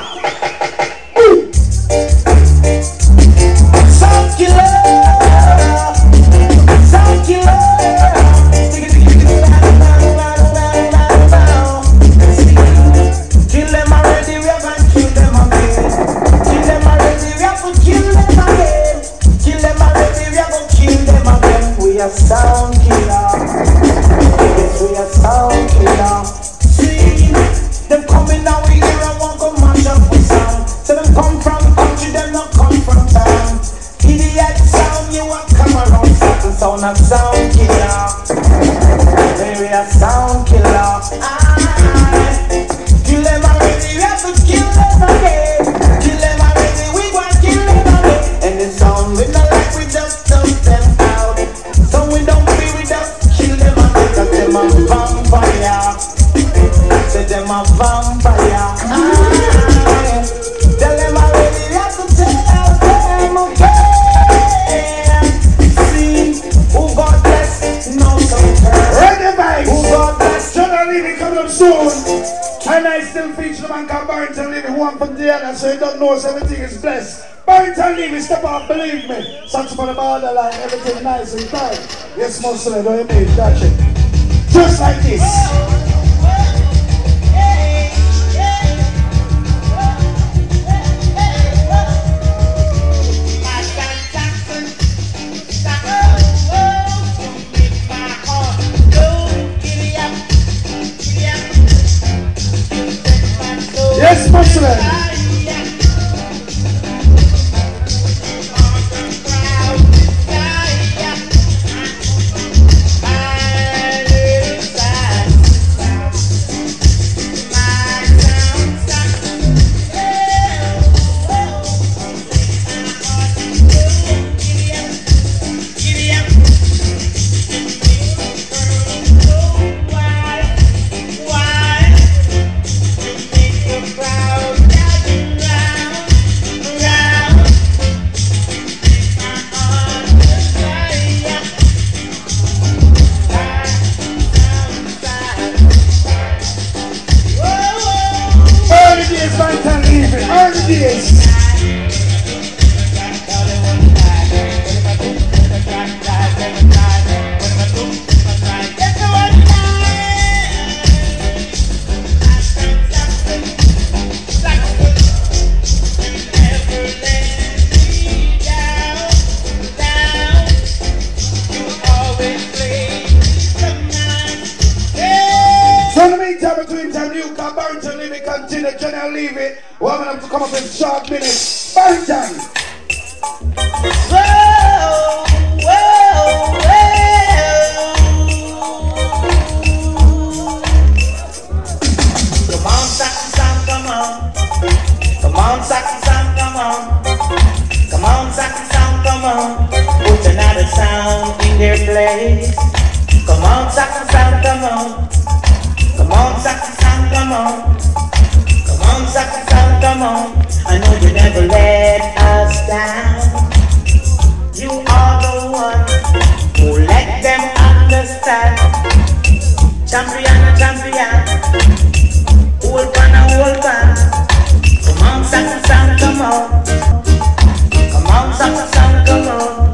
Sound killer, sound killer. Kill them already, we are going to kill them again. Kill them already, we are going to kill them again. Kill them already, we are going to kill them again. We are sound killer. We are sound killer. See, them coming now we hear and want to mash up with sound. So them come from country, them not come from town. Idiot sound, you want come around, certain sound of sound killer. We are sound killer. Aye. Kill them already, we have to kill them again. Kill them already, we want to kill them again. And the sound we not like, we just dump them out. So we don't feel we just kill them again. Cause them a vampire. Say them a vampire. Aye. Tell them already, we have to tell them again. See, who God bless, no sometimes. Ready vibes. Who God bless. John Levy coming up soon. And I still feature the man called Barrington Levy, one from the other, so you don't know so everything is blessed. Barrington Levy, step up, believe me. Saxophone on the borderline, everything nice and tight. Yes, most of it, don't you mean? Touch it. Just like this. Yes, Muslim. General Levy, we're going to come up in short minutes. Barrington. Whoa, whoa, whoa. Come on, Saxy Sam, come on. Come on, Saxy Sam, come on. Come on, Saxy Sam, come on. Put another sound in their place. Come on, Saxy Sam, come on. Come on, Saxy Sam, come on. Come on, Saxy Sam, come on. I know you never let us down. You are the one who let them understand. Champion, champion. Hold on, hold on. Come on, Saxy Sam, come on. Come on, Saxy Sam, come on.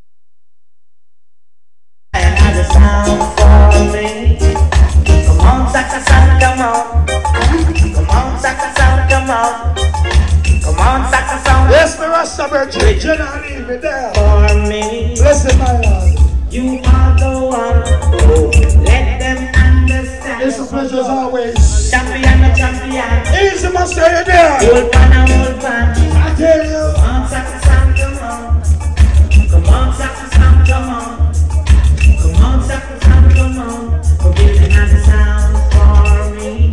Another sound for me. Come on, Saxy Sam, come on. Come on, Saxy Sam, come on. Rasta Virgin, General Levy there. For me, listen, my lord. You are the one. Oh, let them understand. It's a pleasure as always. Champion, a champion. Easy, must stay there. Old pan, a old pan. I tell you. Come on, Saxy Sam, come on. Come on, Saxy Sam, come on. Come on, Saxy Sam, come on. For building and the sound for me.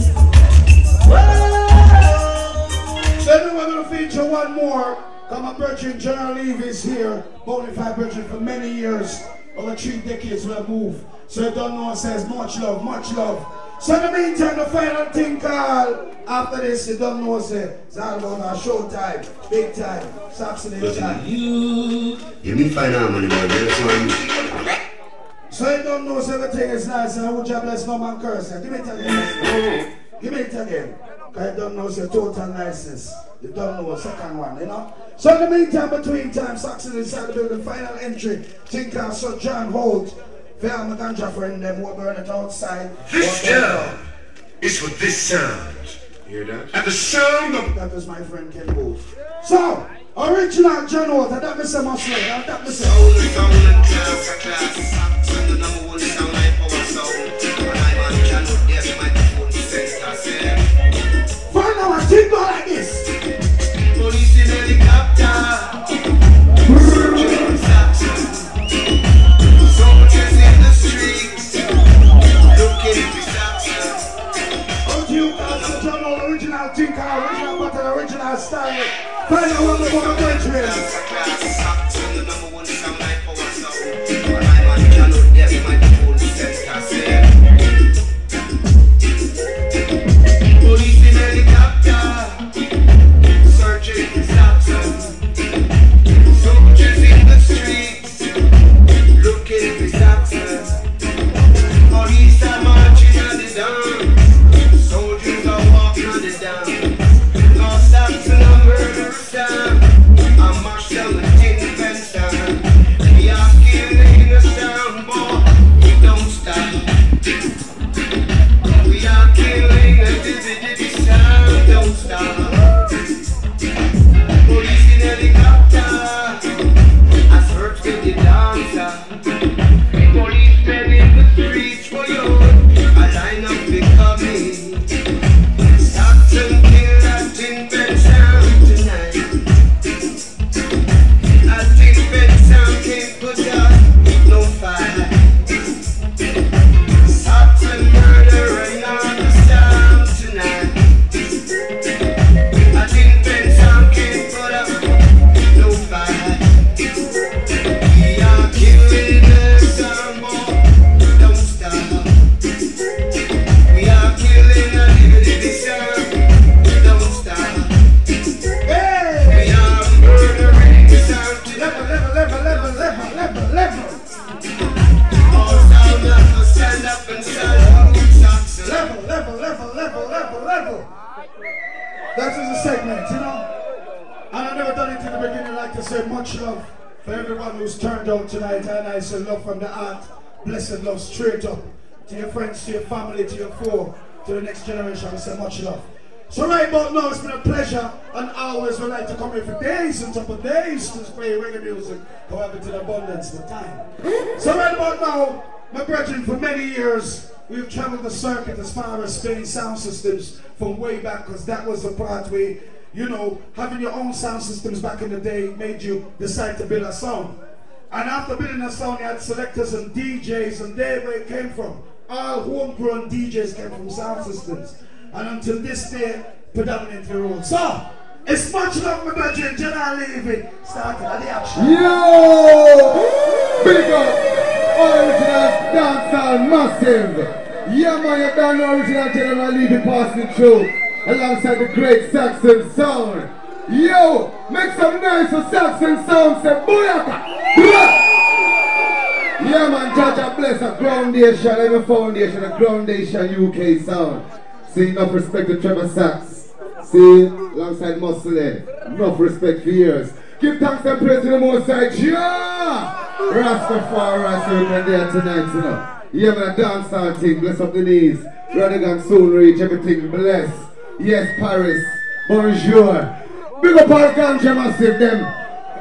Whoa. So then we're going to feature one more. Come on, Virgin, General Levy is here. Bonafide Virgin for many years. Over three decades we have moved. So you don't know, it says much love, much love. So in the meantime, the final thing called, after this, you don't know, say, it's all about our show time, big time, Saxony time. You, give me final harmony, boy, this one. So you don't know, so everything is nice, and I would you bless no man curse. Give me it again. Give me it again. Because you don't know, say, total niceness. You don't know, second one, you know? So in the meantime, between time, Saxony decided to build the final entry. Think of Sir John Holt. For all my ganja friend, them who burn it outside. This girl is for this sound. You hear that? And the sound of... That was my friend Ken Booth. So, original John Holt, and that Mister Muscle, and that Mister Only sound and class, class. When the number one sound like power sound. And I man John Holt, yes, my phone sense, I said. For now, I think go like this. Police in helicopter. Searching Saxon. Soldiers in the streets. Looking for Saxon. Oh, you guys, John Holt, original thinker, original button, original style. Find out what the one country. Saxon, the number one sound like power sound. But I'm on John Holt, yes, my phone sense, I said. Police in helicopter. Searching for Saxon. Soldiers in the streets. Looking for Saxon. Police are marching on the down. Soldiers are walking on the down. Lost Saxon and murder stand. I march down the tin fence. We are killing the sound, boy. We don't stop. We are killing the dizzy dizzy sound. Don't stop. Police in helicopter. I search with the dancer. Policemen in the streets for you. I line up becoming. Saxon kill that tin pen sound tonight. That tin pen sound can't put out no fire. Saxon murdering on the sound tonight. That tin pen sound can't put out no fire. We are killing the sound, boy. Don't stop. We are killing the living sound. Don't stop. Hey! We are murdering the sound. Level, level, level, level, level, level, level. All sound level, stand up and salute Saxon. Level, level, level, level, level, level. That is a segment, you know. And I never done it in the beginning. Like to say much love for everyone who's turned out tonight. And I say love from the heart. Blessed love straight up. To your friends, to your family, to your foe, to the next generation. I say much love. So right about now, it's been a pleasure. And always we like to come here for days and top of days to play reggae music. However, to the abundance of time. So right about now, my brethren, for many years, we've traveled the circuit as far as Spain sound systems from way back, because that was the part where, you know, having your own sound systems back in the day made you decide to build a sound. And after building a sound, you had selectors and D Js, and there where it came from. All homegrown D Js came from sound systems. And until this day, predominantly ruled. So, it's much love, my brethren. General Levy started at the action. Yo! Big up! Original dancehall massive! Yeah man, you done the original General Levy passing through alongside the great Saxon sound. Yo! Make some noise for Saxon sound, say booyaka! Yeah man, Jaja bless a groundation, every foundation, a groundation U K sound. See, enough respect to Trevor Sax. See, alongside Muscle, enough respect for years. Give thanks and praise to the Most High. Yeah! Rastafari, so we can there tonight, you know. Yeah, man, a dancehall thing, bless up the knees. Radigan soon reach, everything bless. Yes, Paris, bonjour. Big up all ganja massive, them.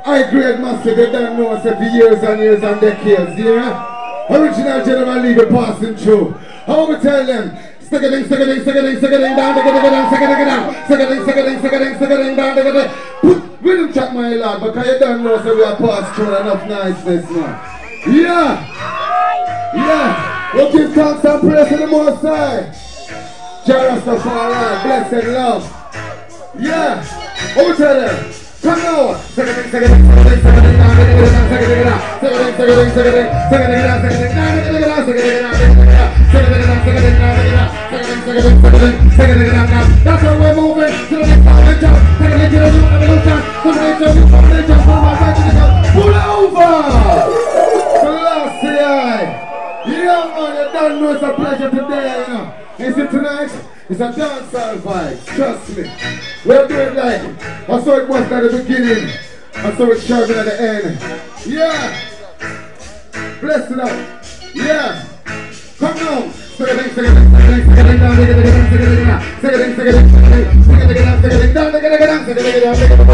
I grade massive, you don't know, say for years and years and decades, yeah? Original General Leader passing through. How we tell them? Stick a ding, stick a ding, stick a ding, stick a ding, down, stick a ding, down, stick a ding, down, stick a ding, stick a ding, stick a ding, stick a ding, down, stick a ding. Put rhythm track, my lord, because you don't know, so we are passed through enough niceness, man. Yeah! Yeah! We'll give thanks and praise to the Most High. Jah Rastafari, blessed love. Yeah! How we tell them? Come now! Stick a ding, stick a ding, stick a ding, stick a ding, down, stick a ding, down, stick a ding, down, stick a ding, stick a ding, stick a ding, stick a ding, down, stick a ding, down, stick a ding, down, stick a ding, down, stick a ding, down. That's how we're moving to the next dimension. Take a look at the new evolution. To the next new foundation. Pull my back to the top. Pull over! Selassie! Yeah, man, you don't know it's a pleasure today, you know. Is it tonight? It's a dancehall vibe. Trust me. We'll do it like I saw it was at the beginning. I saw it sharpening at the end. Yeah! Bless it up. Yeah! Come now! Stick a ding, stick a ding, stick a ding, stick a ding, down, stick a ding, down, stick a ding, down, stick a ding, stick a ding, stick a ding, stick a ding, down, stick a ding, down, stick a ding, down, stick a ding, down, stick a ding, down, stick a ding, down, stick a ding, down, stick a ding,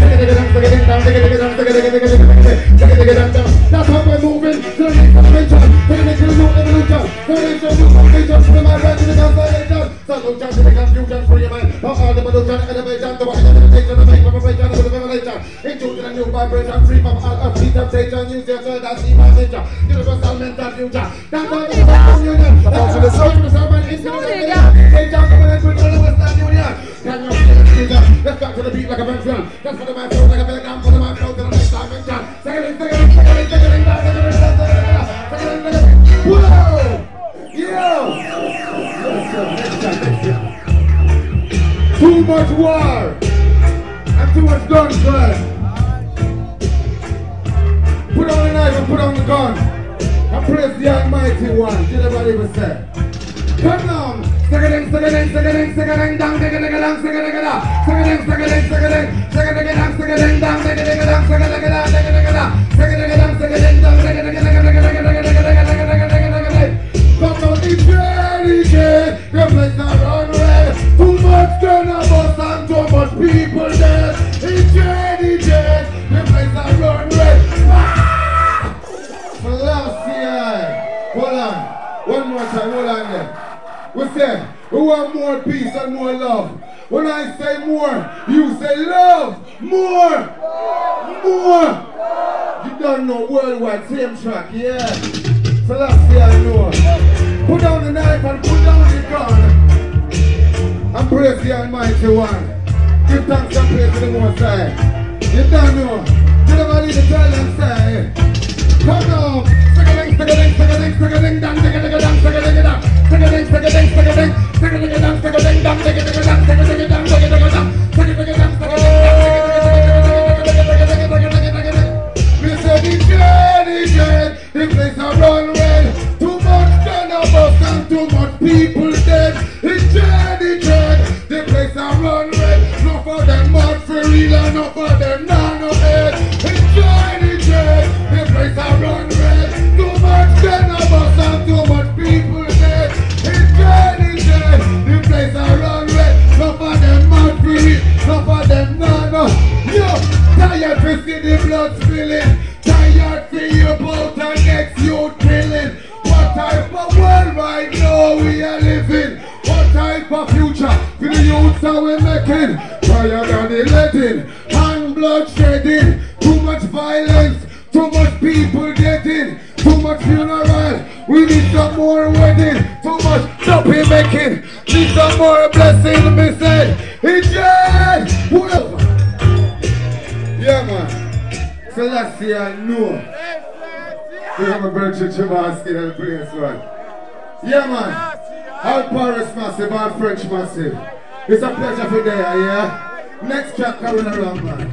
down, stick a ding, down. That's how we're moving to the next dimension, to the next new evolution, to the next new foundation, to the mind right to the constellation. Solution to the confusion for your mind, of all the pollution, elevation, to what meditation, the make preparation, to the revelation, into the new vibration, free from all of the temptation, use your soul as the imagination, universal mental future. That's how the communion. That's the soul of the servant is going to be they jump up and put on the Western Union. Can you feel the season? Let's go to the beat like a veteran. That's for the man flow like a telegram, for the man flow to the next dimension. Second, second, second, second, second, second, second, second, second, whoa! Yo! Too much war and too much gun blood. Put on the knife and put on the gun. And praise the Almighty One. Did everybody ever say? Come on! Stick a ding, stick a ding, stick a ding, stick a ding, down, stick a ding, down, stick a ding, down, stick a ding, stick a ding, stick a ding, stick a ding, down, stick a ding, down, stick a ding, down, stick a ding, down, stick a ding, down, stick a ding, down, stick a ding, down, stick a ding, come on, D J, D J, the place not run red. Too much turn of us and too much people dead. D J, D J, the place not run red. Hold on, one more time, hold on there. We say, we want more peace and more love. When I say more, you say love. More, more. You don't know worldwide, same track, yeah. So that's the I know. Put down the knife and put down the gun. And praise the Almighty One. Give thanks and praise to the Most High. You don't know. You never need to tell them, say. Come on. Stick a ding, stick a ding, stick a ding, stick a ding, down, stick a ding, down, stick a ding, down. Stick a ding, stick a ding, stick a ding, stick a ding, down, stick a ding, down, stick a ding, down, stick a ding, down, stick a ding, down, stick a ding, down, stick a ding, down, stick a ding, down, stick a ding, down. We say D J, D J, the place a run red. Too much cannabis and too much people dead. D J, D J, the place a run red. No for them mad for real and no for them nano head. D J, D J, the place a run red. Too much cannabis and too much people dead. D J, D J, the place a run red. No for them mad for real, no for them nano. Yo, tired to see the blood spilling. Tired to hear about the next youth killing. What type of world right now we are living? What type of future for the youths are we making? Tired of the letting, hand blood shedding. Too much violence, too much people getting. Too much funeral, we need some more wedding. Too much shopping making, need some more blessing. Me say, it's just, whatever. Yeah man. Selassie, I know. We have a virtual Chavaski in the place, man. Yeah, man. All Paris massive, all French massive. It's a pleasure for there, yeah? Next track coming around, man.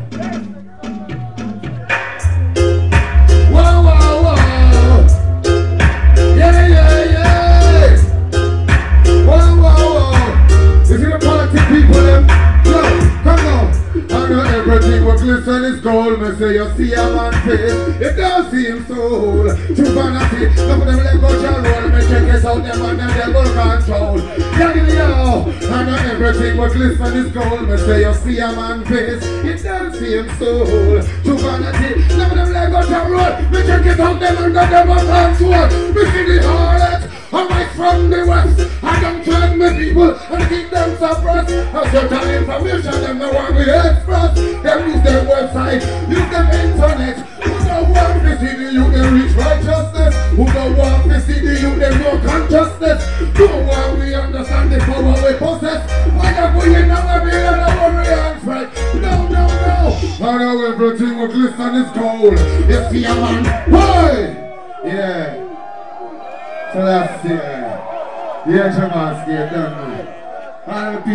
Whoa, whoa, whoa. Yeah, yeah, yeah. Whoa, whoa, whoa. Is it the politic people, them? No, come on. I know everything what glisten is gold. Me say you see a man face, you don't see him soul. True vanity, some of them let go shall roll. Me check us out, them under devil control. Yeah, yeah, and everything what glisten is gold. Me say you see a man face, it don't see him soul. To vanity, none of them leg out the road. Me check it out, them under devil control. Me see the harlot, I'm right from the west. I don't turn me people and keep them suppressed. A certain information them no want me express. Them use their website, use them internet. Who don't want to see the youth them reach righteousness? Who don't want to see the youth them know consciousness? Don't want we understand the power we possess. Why are we in our bill and our real fight? No, no, no. I know everything will glisten is gold. You see a man, why? Yeah. So that's it. Yeah, yeah, Jamaski, yeah, done man. All the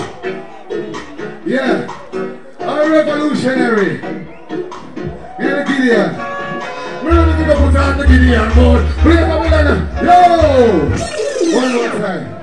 people. Yeah. All revolutionary. Yeah, the Gideon. We're not going to put on the Gideon board. Play Babylon. Yo! One more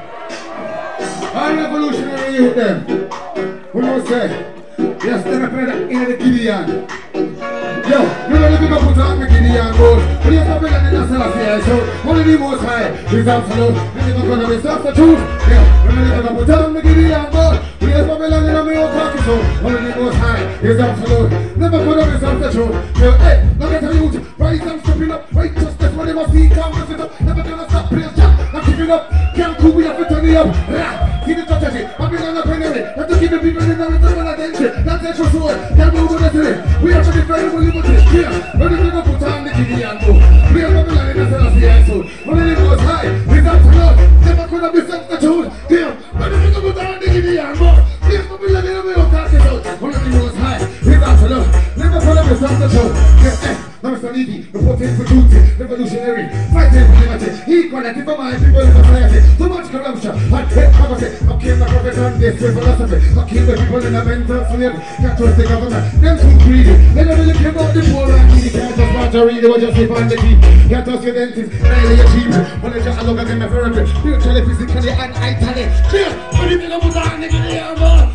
time. All revolutionary youth them. What do you say? Yes, they're up in the Gideon. Yo, we're not going to put on the Gideon board. But you're not going to say so. One of the most high is absolute. We're not going to be substitute. Yeah, we're not going to put on the Gideon board. We're Babylon in a real talking so. One of the most high is absolute. Never going to be substitute. Yo, hey, look at the youth. Right, I'm stepping up. Right, just that's what they must see. Can't mess it up. Never going to stop. Please, jump. I'm keeping up. Can't cool. We have to turn it up. See the touch of it. I'm being on the penalty. Have to keep the people in the return attention. That's it for sure. Can't move on the we have to be very limited. Here, we're going to put on the Gideon board. We are Babylon in the Celestia soul. One of the most high is absolute. Never could have been substitute. Here, we're going to put on the Gideon board. We are Babylon in the real talking out. One of the most high is absolute. Never could have been substitute. Here, now Mister Needy, the fourteenth for duty, revolutionary, fighting for liberty, equality for my people in society. Too much corruption, I hate poverty. I kill my prophet and this with philosophy. I kill the people in a mental slavery. Can't trust the government, them too greedy. They don't really care about the poor and needy. Can't just watch or read, they will just sleep on the key. Can't trust your dentist, daily achieve. When they just look at them therapy, spiritually, physically, and mentally. Clear, what do you think about that? They get the armor.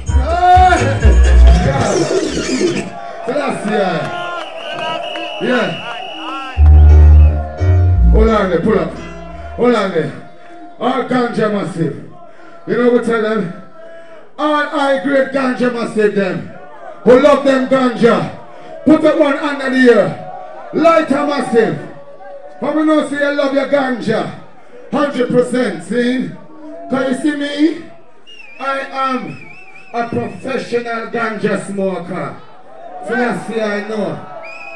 So that's yeah. Yeah. Hold on there, pull up. Hold on there. All ganja massive. You know what I tell them? All high grade ganja massive them. Who love them ganja. Put up one under the ear. Lighter massive. But we know say you love your ganja. one hundred percent, see? Can you see me? I am a professional ganja smoker. So that's see I know.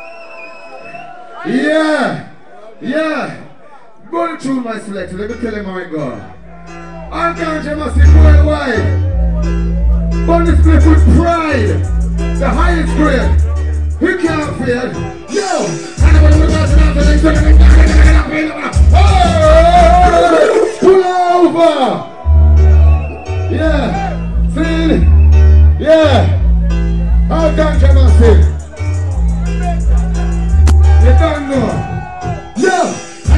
Yeah, yeah. Go through my selector. Let me tell him how it go. I ganja massive worldwide. But this clip with pride. The highest grade. He can't fail. Yo! Anybody with us now? Oh! Pull over! Yeah. See? Yeah. All ganja massive. You don't know. Yo!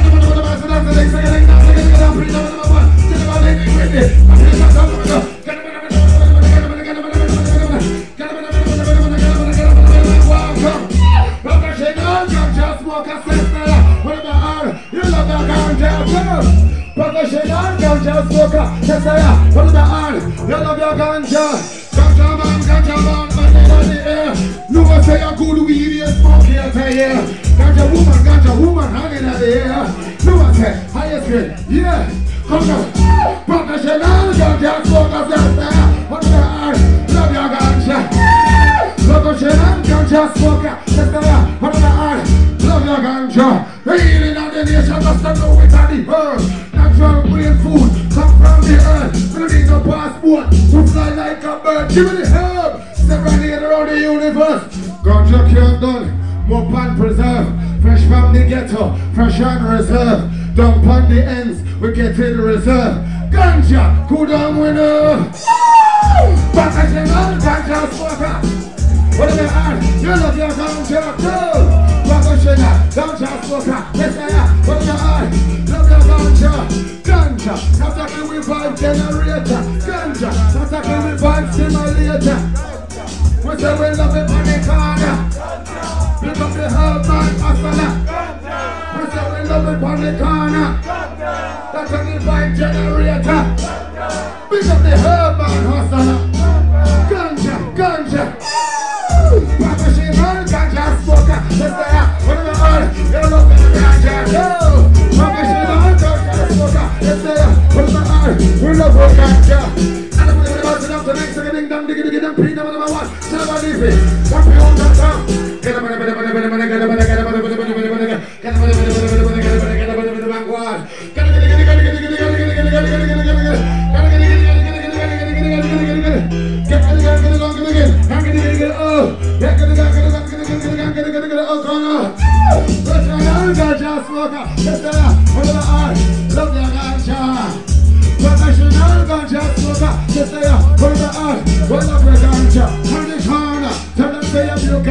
Professional ganja smoker, yes I am. Hold the hand, you love your ganja. Ganja man, ganja man, man in the air. No one say a good weed, you smoke here to here. Ganja woman, ganja woman, hanging in the air. No one say highest grade, yeah. Come on, professional ganja smoker, yes I am. Hold the hand, love your ganja. Professional ganja smoker, yes I am. Hold the hand, love your ganja. The healing of the nation must know it on the earth. Natural green food come from the earth. We don't need no passport to fly like a bird. Give me the herb. Serenade around the universe. Ganja can't done. More pan preserve. Fresh from the ghetto. Fresh and reserve. Dump on the ends. We get in reserve. Ganja. Good on winner. Professional ganja smoker. What are they on? You love your ganja too. Professional ganja smoker. Yes I am. What are they on? Love your ganja. Ganja, not a can revive generator. Ganja, not a can revive simulator. We say we love it on the corner. Pick up the herb man, Asana. We say we love it on the corner.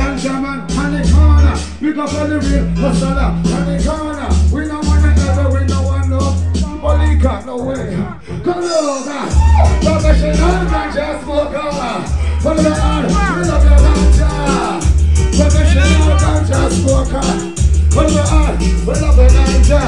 ganja man on the corner. Pick up all the real hustler on the corner. We don't wanna ever, we don't want no Bolika, no way. Come over, professional ganja smoker. Follow the hand, we love your ganja. Professional ganja smoker. Follow the hand, we love your ganja.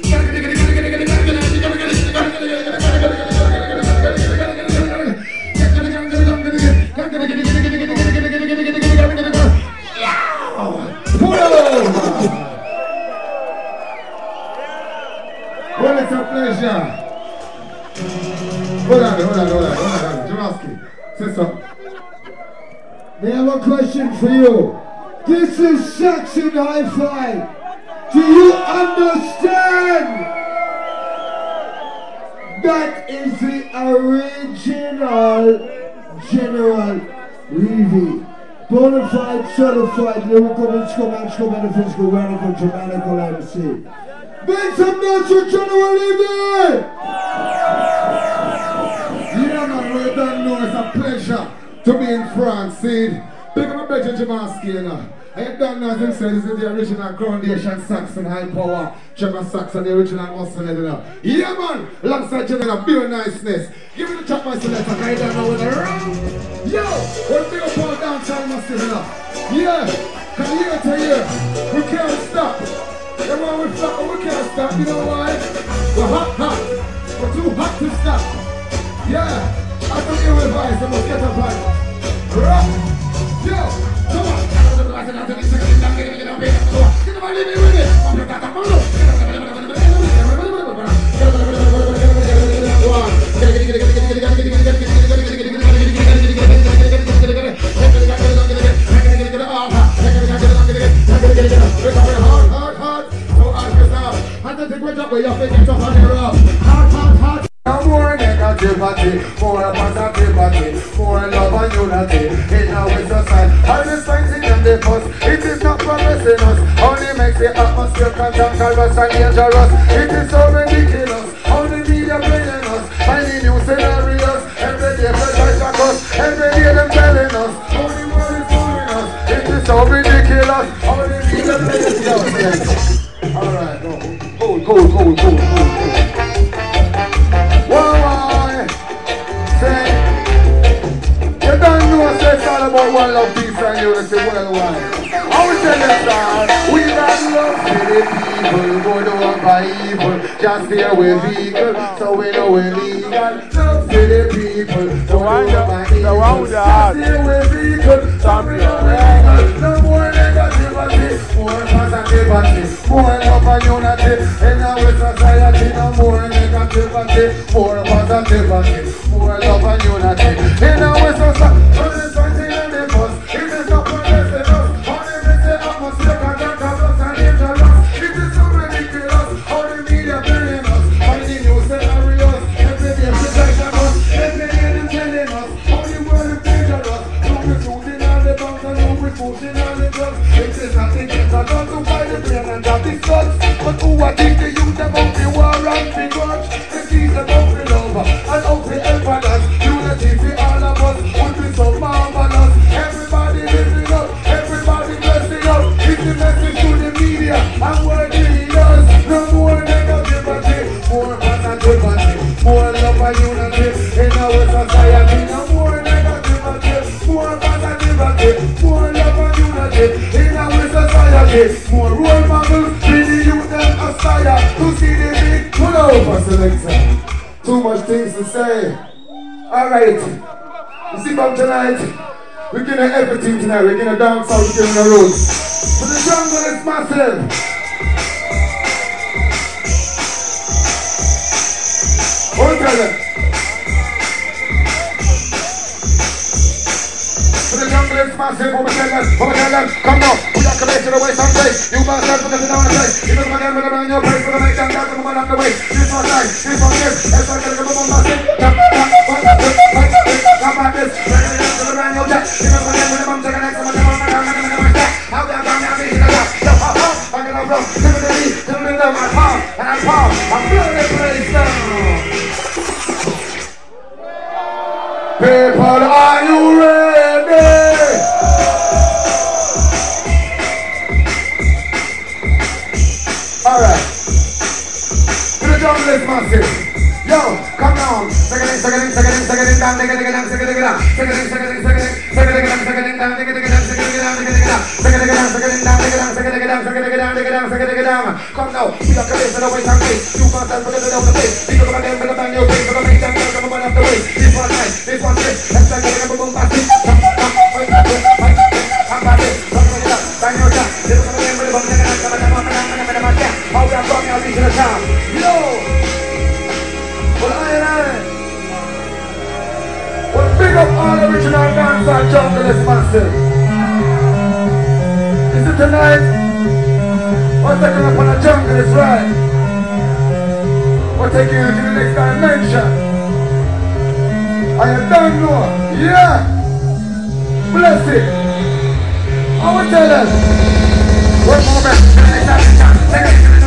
Well, it's a pleasure. Hold on, hold on, hold on, hold on, Jamalski, say something. May I have a question for you? This is Saxon Hi-Fi. Do you understand? That is the original General Levy. Bonafide, certified, lyrical, instrumental, instrumental, physical, radical, dramatical, M C. Make some noise for General Levy! Yeah, man, we don't know it's a pleasure to be in France, see? Big up my brother Jamalski, you know. I don't know, as him said, this is the original Groundation Saxon High Power. Trevor Saxon, the original muscle, you know. Yeah, man, alongside General, pure niceness. Give me the top my selector, I don't know where they're around. Yo, we're big up all downtown muscle, you know. Yeah, from year to year, we can't stop. Everyone we flop, but we can't stop, you know why? We're hot, hot. We're too hot to stop. Yeah, I don't hear advice, I must get up on it. Rock. Yo, come on. Leave me with it. More negativity, more positivity, more love and unity in our society. All the signs in the fuss, it is not progressing us. Only makes the atmosphere cantankerous and dangerous. It is so ridiculous. All the media playing us, finding new scenarios. Every day they try to us, every day them telling us. All the world is fooling us. It is so ridiculous. All the media playing us. All right, go. Cool, cool, cool, cool, cool. It's all about one love, peace and unity worldwide. I will tell you, sir, we got love for the people, go to work by evil, just here with legal, so we know we're legal. Love for the people, go to work by evil, just here with legal, so we know we're legal. No more negativity, more positivity, more love and unity in our society. No more negativity, more positivity, more love and unity in our society. But who I think the youth about the war and the grudge? The peace about the love and out the help others. Unity for all of us would be so marvelous. Everybody lifting up, everybody blessing up. It's the message to the media and world leaders. No more negativity, more positivity, more love and unity in our society. No more negativity, more positivity, more love and unity in our society. More role models. To see the big pull over selector. Too much things to say. Alright. You see from tonight, we're gonna everything tonight. We're gonna dance out, we're gonna road. But the jungle is massive. Hold on. But the jungle is massive. Over tell them, over tell them, come now. We are coming to the way someday. You must have because you don't want to play. You don't want to get rid of your place, but I make them dance and come on the way. This one time, this one this, this one get a couple more massive. Come, come, come, come, come back this. Ready to dance to the brand new jack. You don't want to get rid of them, take a next one, come on, come on, come on, come on, how they are coming out in the lap. So, ha, ha, I'm gonna blow. Give me the beat, give me the my palm, and I'm palm. I'm blowing the place down. People, are you ready? this massive. Yo, come down. Second, second, second, second, down, second, down, second, down, second, second, second, second, down, second, down, second, down, second, down, second, down, second, down, second, down, second, down, second, down, second, down, second, down, second, down. Come now, we got cabeza, no way, some face. You can't stand for the down the face. Think about them, but I'm your face, but I'm making them come on up the way. This one night, this one straight. Let's take a look at boom, pass it. Come, come, fight, fight, fight, come back it. Come on, come on, bang your shot. This one again, but I'm taking out, come on, come on, come on, come on, come on, come on. How we are coming out into the town. Yo! Well, I and I. Well, big up all original dancehall junglist masters. Is it tonight? We're taking up on a junglist ride. We're taking you to the next dimension. I don't know. Yeah. Bless it. I will tell them. One moment. To the next dimension.